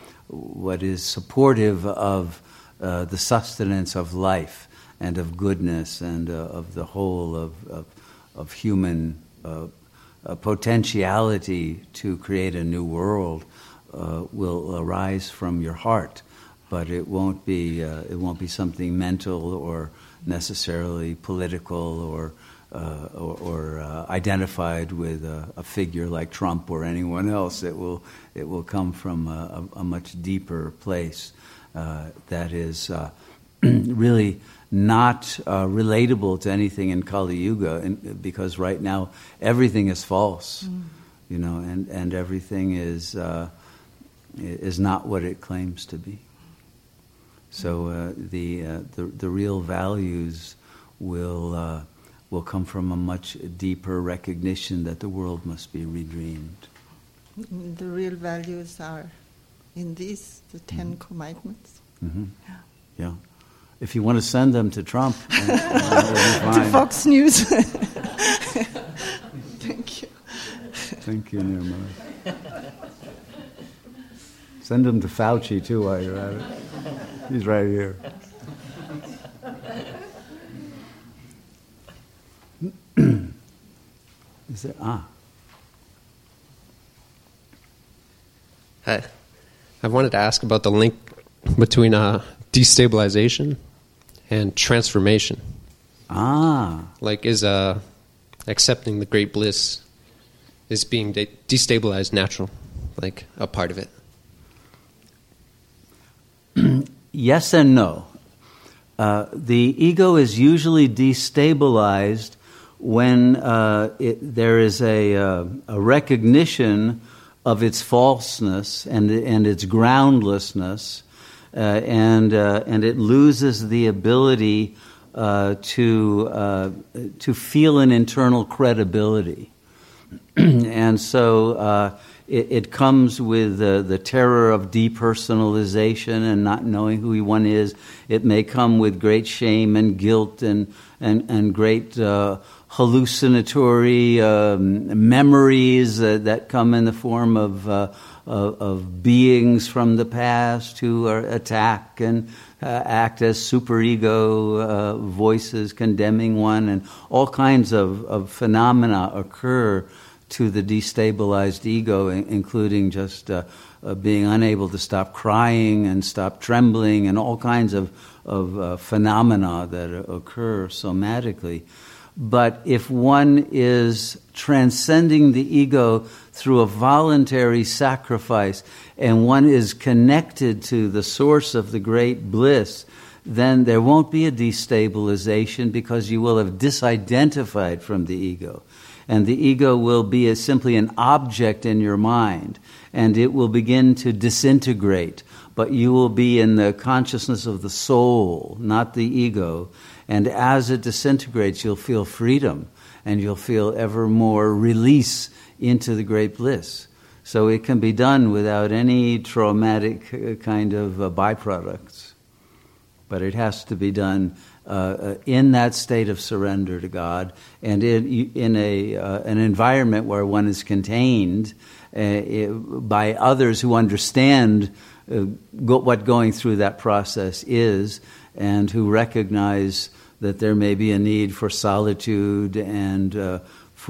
Speaker 1: supportive of the sustenance of life and of goodness and of the whole of human potentiality to create a new world will arise from your heart, but it won't be something mental or necessarily political or identified with a figure like Trump or anyone else. It will come from a much deeper place that is really not relatable to anything in Kali Yuga, because right now everything is false, you know, and everything is not what it claims to be. So the real values will come from a much deeper recognition that the world must be redreamed.
Speaker 3: The real values are in the 10 commandments.
Speaker 1: Mm-hmm. Yeah. If you want to send them to Trump,
Speaker 3: to Fox News. Thank you.
Speaker 1: Thank you, Nirmala. Send them to Fauci too while you're at it. He's right here. Is there?
Speaker 4: Hi. I wanted to ask about the link between destabilization and transformation. Like, is accepting the great bliss, is being destabilized natural, like a part of it?
Speaker 1: Yes and no. The ego is usually destabilized when there is a recognition of its falseness and its groundlessness, and it loses the ability to feel an internal credibility, and so it comes with the terror of depersonalization and not knowing who one is. It may come with great shame and guilt and great hallucinatory memories that come in the form of beings from the past who attack and act as superego voices condemning one, and all kinds of phenomena occur to the destabilized ego, including just being unable to stop crying and stop trembling and all kinds of phenomena that occur somatically. But if one is transcending the ego through a voluntary sacrifice and one is connected to the source of the great bliss, then there won't be a destabilization because you will have disidentified from the ego. And the ego will be simply an object in your mind, and it will begin to disintegrate. But you will be in the consciousness of the soul, not the ego. And as it disintegrates, you'll feel freedom, and you'll feel ever more release into the great bliss. So it can be done without any traumatic kind of byproducts. But it has to be done in that state of surrender to God, and in an environment where one is contained by others who understand what going through that process is, and who recognize that there may be a need for solitude and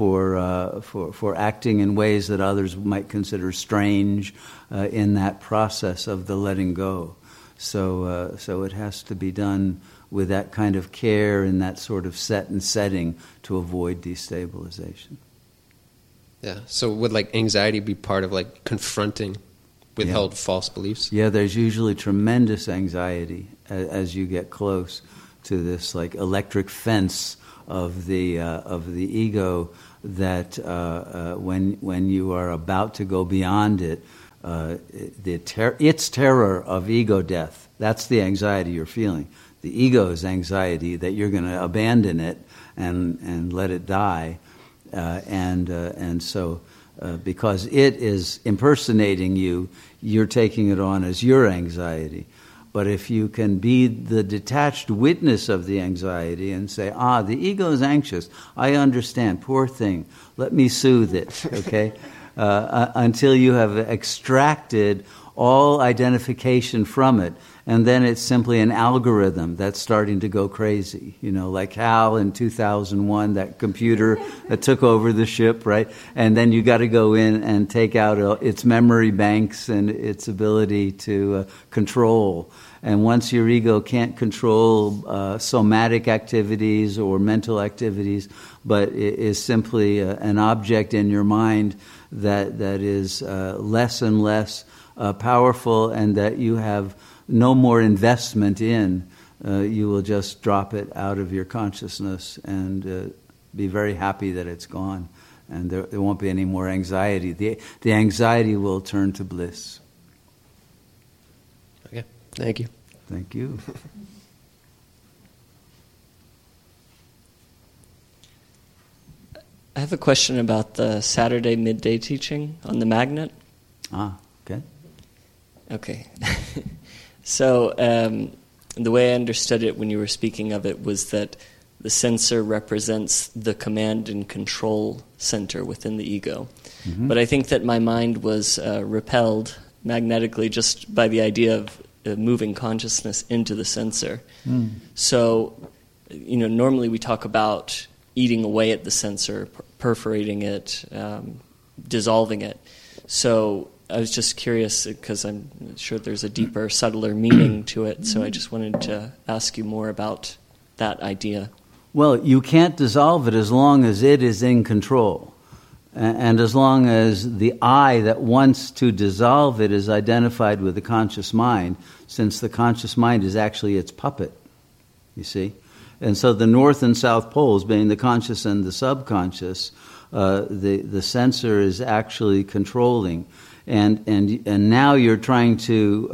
Speaker 1: for acting in ways that others might consider strange in that process of the letting go. So it has to be done with that kind of care in that sort of set and setting to avoid destabilization.
Speaker 4: Yeah. So would anxiety be part of confronting withheld false beliefs?
Speaker 1: Yeah, there's usually tremendous anxiety as you get close to this electric fence of the ego that when you are about to go beyond it, its terror of ego death, that's the anxiety you're feeling. The ego's anxiety that you're going to abandon it and let it die, and so because it is impersonating you, you're taking it on as your anxiety. But if you can be the detached witness of the anxiety and say, the ego is anxious, I understand, poor thing, let me soothe it, okay? Until you have extracted all identification from it, and then it's simply an algorithm that's starting to go crazy. Like HAL in 2001, that computer that took over the ship, right? And then you got to go in and take out its memory banks and its ability to control. And once your ego can't control somatic activities or mental activities, but it is simply an object in your mind that is less and less powerful, and that you have no more investment in, you will just drop it out of your consciousness and be very happy that it's gone. And there won't be any more anxiety. The anxiety will turn to bliss.
Speaker 4: Okay, thank you.
Speaker 1: Thank you.
Speaker 5: I have a question about the Saturday midday teaching on the magnet.
Speaker 1: Okay.
Speaker 5: Okay. So the way I understood it when you were speaking of it was that the sensor represents the command and control center within the ego. Mm-hmm. But I think that my mind was repelled magnetically just by the idea of moving consciousness into the sensor. Mm. So, normally we talk about eating away at the sensor, perforating it, dissolving it. So I was just curious because I'm sure there's a deeper, subtler meaning to it. So I just wanted to ask you more about that idea.
Speaker 1: Well, you can't dissolve it as long as it is in control. And as long as the I that wants to dissolve it is identified with the conscious mind, since the conscious mind is actually its puppet, you see. And so the north and south poles, being the conscious and the subconscious, the sensor is actually controlling. And now you're trying to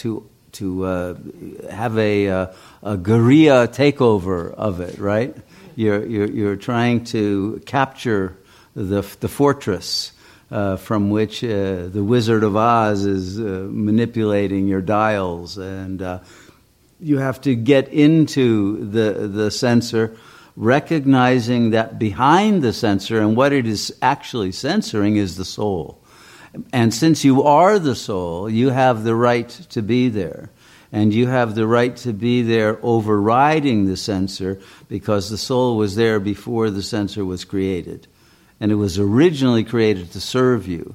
Speaker 1: have a guerrilla takeover of it, right? You're trying to capture the fortress from which the Wizard of Oz is manipulating your dials, and you have to get into the sensor, recognizing that behind the sensor and what it is actually censoring is the soul. And since you are the soul, you have the right to be there. And you have the right to be there overriding the sensor, because the soul was there before the sensor was created. And it was originally created to serve you.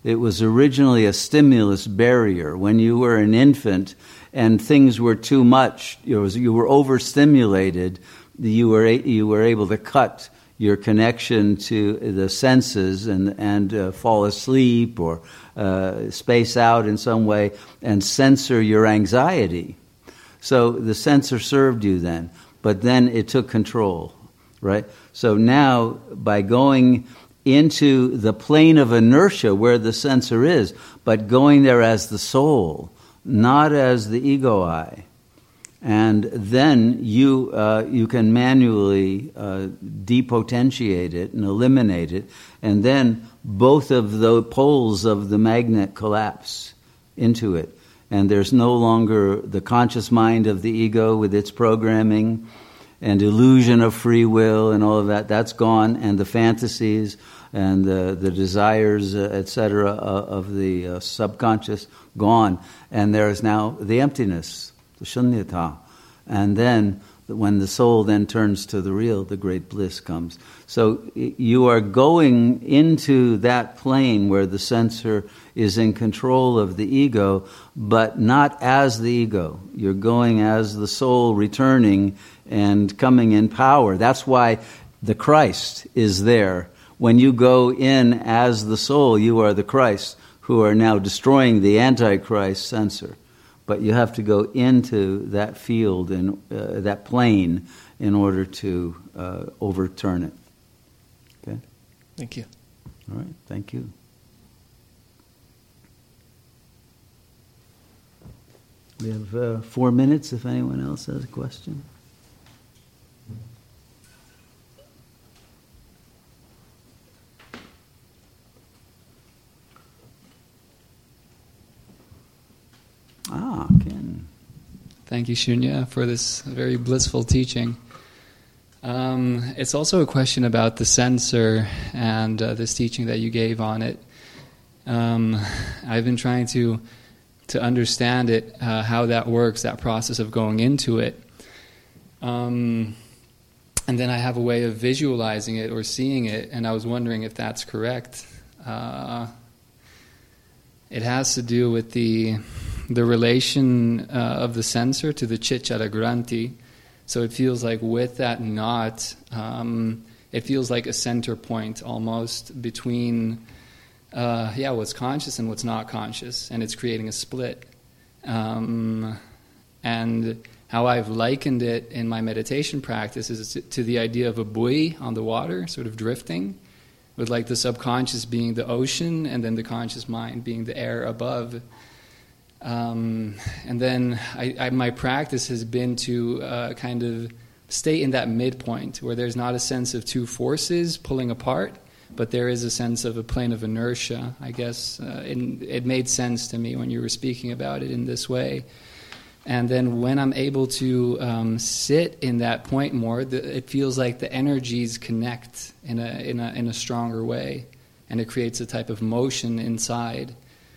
Speaker 1: It was originally a stimulus barrier. When you were an infant and things were too much, you were overstimulated, you were able to cut your connection to the senses and fall asleep or space out in some way and censor your anxiety. So the censor served you then, but then it took control, right? So now, by going into the plane of inertia where the censor is, but going there as the soul, not as the ego I, and then you can manually depotentiate it and eliminate it, and then both of the poles of the magnet collapse into it. And there's no longer the conscious mind of the ego with its programming and illusion of free will and all of that. That's gone, and the fantasies and the desires, etc., of the subconscious, gone. And there is now the emptiness, the shunyata. And then, when the soul then turns to the real, the great bliss comes. So you are going into that plane where the censor is in control of the ego, but not as the ego. You're going as the soul returning and coming in power. That's why the Christ is there. When you go in as the soul, you are the Christ, who are now destroying the Antichrist censor. But you have to go into that field and that plane in order to overturn it. Okay?
Speaker 5: Thank you.
Speaker 1: All right, thank you. We have 4 minutes if anyone else has a question. Ken.
Speaker 6: Thank you, Shunya, for this very blissful teaching. It's also a question about the censor and this teaching that you gave on it. I've been trying to understand it, how that works, that process of going into it. And then I have a way of visualizing it or seeing it, and I was wondering if that's correct. It has to do with the relation of the censor to the Chittara Granthi. So it feels like with that knot, it feels like a center point almost between what's conscious and what's not conscious, and it's creating a split. And how I've likened it in my meditation practice is to the idea of a buoy on the water, sort of drifting, with like the subconscious being the ocean and then the conscious mind being the air above. And then my practice has been to kind of stay in that midpoint where there's not a sense of two forces pulling apart, but there is a sense of a plane of inertia, I guess. It made sense to me when you were speaking about it in this way. And then when I'm able to sit in that point more, it feels like the energies connect in a stronger way, and it creates a type of motion inside.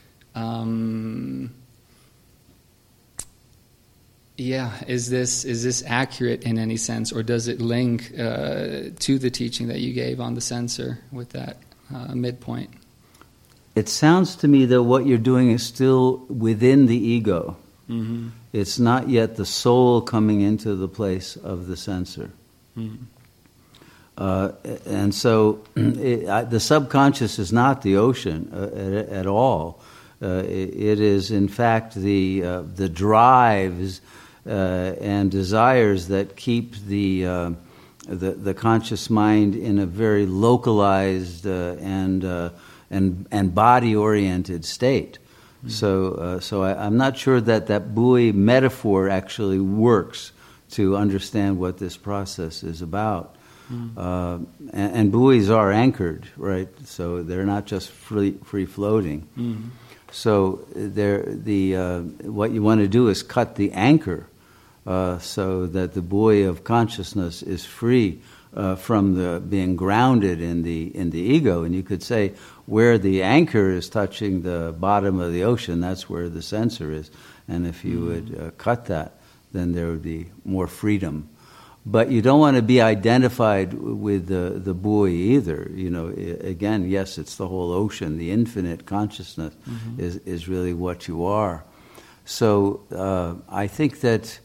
Speaker 6: Is this accurate in any sense, or does it link to the teaching that you gave on the censor with that midpoint?
Speaker 1: It sounds to me that what you're doing is still within the ego. Mm-hmm. It's not yet the soul coming into the place of the censor. Mm-hmm. And so the subconscious is not the ocean at all. It is, in fact, the drives and desires that keep the conscious mind in a very localized and body-oriented state. Mm-hmm. So I'm not sure that buoy metaphor actually works to understand what this process is about. Mm-hmm. And buoys are anchored, right? So they're not just free floating. Mm-hmm. So what you want to do is cut the anchor so that the buoy of consciousness is free from being grounded in the ego. And you could say where the anchor is touching the bottom of the ocean, that's where the censor is. And if you would cut that, then there would be more freedom. But you don't want to be identified with the buoy either. You know, again, yes, it's the whole ocean. The infinite consciousness is really what you are. So I think that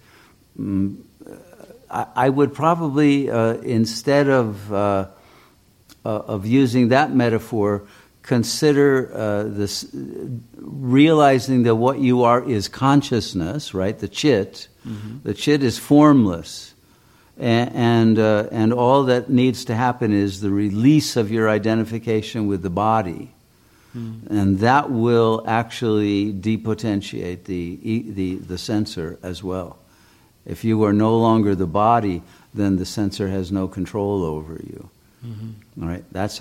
Speaker 1: I would probably, instead of using that metaphor, consider this, realizing that what you are is consciousness, right? The chit. The chit is formless. And all that needs to happen is the release of your identification with the body, and that will actually depotentiate the sensor as well. If you are no longer the body, then the sensor has no control over you. All right, that's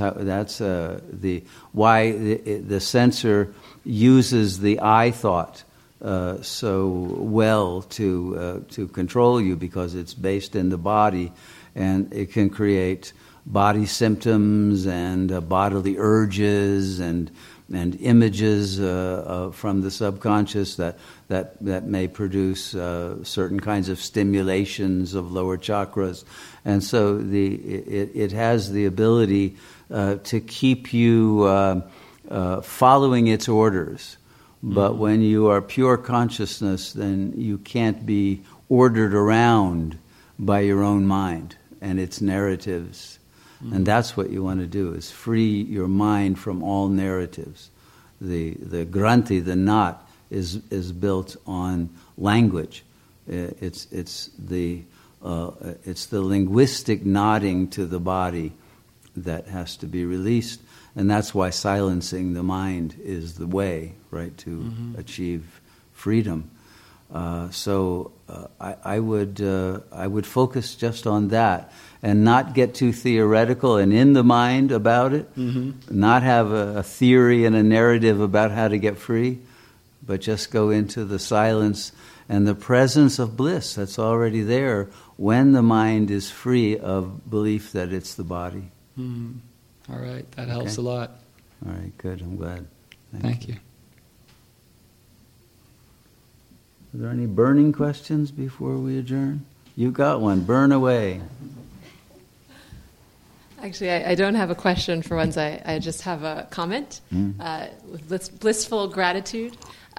Speaker 1: why the sensor uses the I thought so well to control you, because it's based in the body, and it can create body symptoms and bodily urges and images from the subconscious that may produce certain kinds of stimulations of lower chakras, and so it has the ability to keep you following its orders. But when you are pure consciousness, then you can't be ordered around by your own mind and its narratives. And that's what you want to do, is free your mind from all narratives. The granti, the knot, is built on language. It's the linguistic knotting to the body that has to be released. And that's why silencing the mind is the way, right, to achieve freedom. So I would focus just on that, and not get too theoretical and in the mind about it. Not have a theory and a narrative about how to get free, but just go into the silence and the presence of bliss that's already there when the mind is free of belief that it's the body.
Speaker 6: All right, that helps a lot.
Speaker 1: All right, good, I'm glad.
Speaker 6: Thank you.
Speaker 1: Are there any burning questions before we adjourn? You got one, burn away.
Speaker 7: Actually, I don't have a question for once. I just have a comment with blissful gratitude.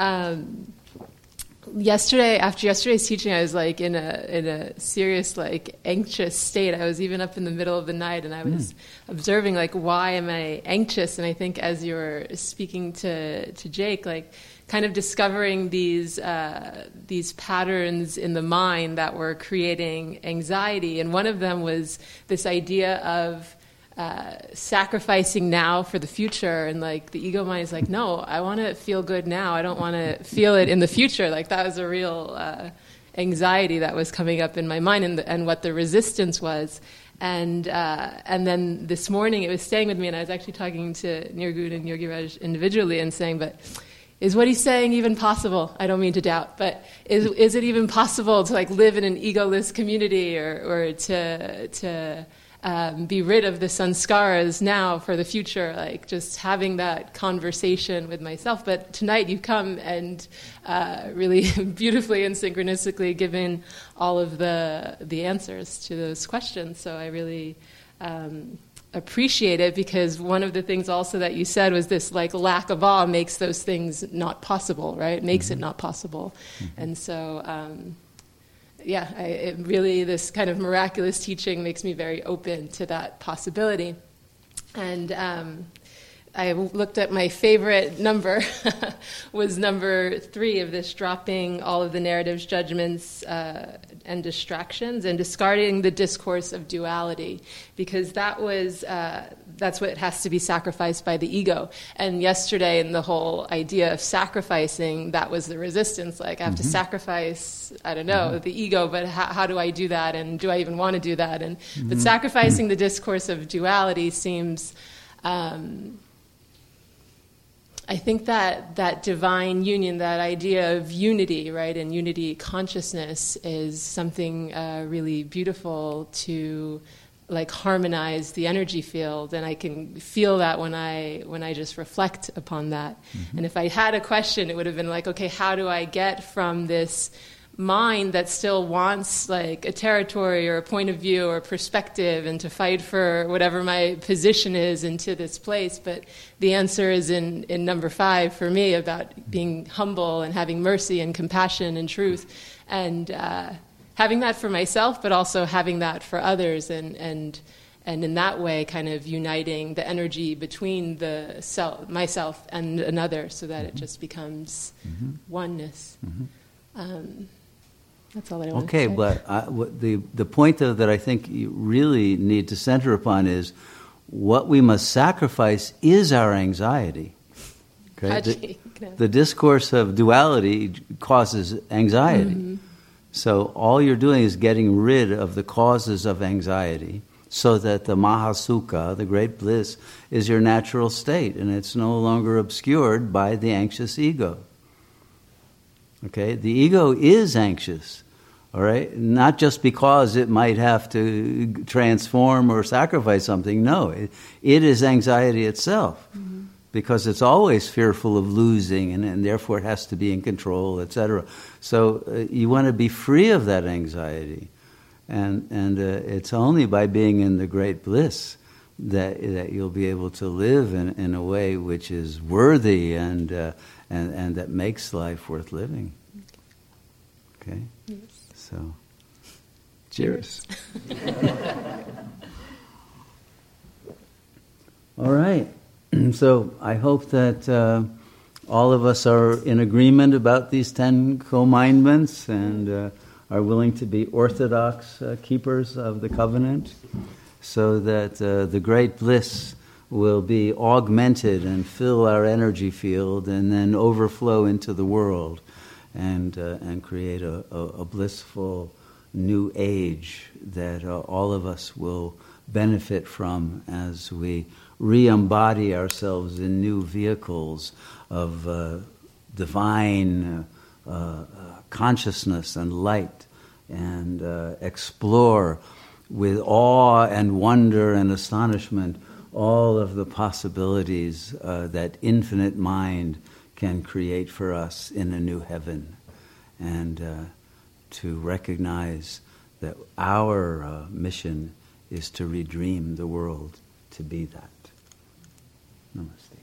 Speaker 7: After yesterday's teaching, I was like in a serious, like, anxious state. I was even up in the middle of the night, and I was observing, like, why am I anxious? And I think as you were speaking to Jake, like, kind of discovering these patterns in the mind that were creating anxiety. And one of them was this idea of sacrificing now for the future, and like the ego mind is like, no, I want to feel good now. I don't want to feel it in the future. Like, that was a real anxiety that was coming up in my mind, and what the resistance was. And then this morning it was staying with me, and I was actually talking to Nirgun and Yogi Raj individually and saying, but is what he's saying even possible? I don't mean to doubt, but is it even possible to, like, live in an egoless community, or to be rid of the sanskaras now for the future, like just having that conversation with myself. But tonight you've come and really beautifully and synchronistically given all of the answers to those questions. So I really appreciate it, because one of the things also that you said was this, like, lack of awe makes those things not possible, right? It makes it not possible. And so it really, this kind of miraculous teaching makes me very open to that possibility. And I looked at my favorite number was number 3 of this, dropping all of the narratives, judgments, and distractions, and discarding the discourse of duality, because that's what has to be sacrificed by the ego. And yesterday, in the whole idea of sacrificing, that was the resistance. Like, I have to sacrifice, I don't know, the ego, but how do I do that? And do I even want to do that? But sacrificing the discourse of duality seems... I think that divine union, that idea of unity, right, and unity consciousness is something really beautiful to, like, harmonize the energy field, and I can feel that when I just reflect upon that. And if I had a question, it would have been like, okay, how do I get from this mind that still wants like a territory or a point of view or a perspective and to fight for whatever my position is into this place. But the answer is in number 5 for me, about being humble and having mercy and compassion and truth, and having that for myself, but also having that for others, and in that way kind of uniting the energy between the myself and another, so that it just becomes oneness. That's all that I want to say.
Speaker 1: Okay, but the point though that I think you really need to center upon is what we must sacrifice is our anxiety. Okay? The discourse of duality causes anxiety. So all you're doing is getting rid of the causes of anxiety, so that the Mahasukha, the great bliss, is your natural state, and it's no longer obscured by the anxious ego. Okay, the ego is anxious, all right? Not just because it might have to transform or sacrifice something. No, it is anxiety itself, because it's always fearful of losing, and therefore it has to be in control, etc. So you want to be free of that anxiety, and it's only by being in the great bliss that you'll be able to live in a way which is worthy and that makes life worth living. Okay?
Speaker 7: Yes.
Speaker 1: So, cheers. All right. So I hope that all of us are in agreement about these 10 commandments and are willing to be orthodox keepers of the covenant, so that the great bliss will be augmented and fill our energy field and then overflow into the world and create a blissful new age that all of us will benefit from as we re-embody ourselves in new vehicles of divine consciousness and light, and explore with awe and wonder and astonishment all of the possibilities that infinite mind can create for us in a new heaven, and to recognize that our mission is to redream the world to be that. Namaste.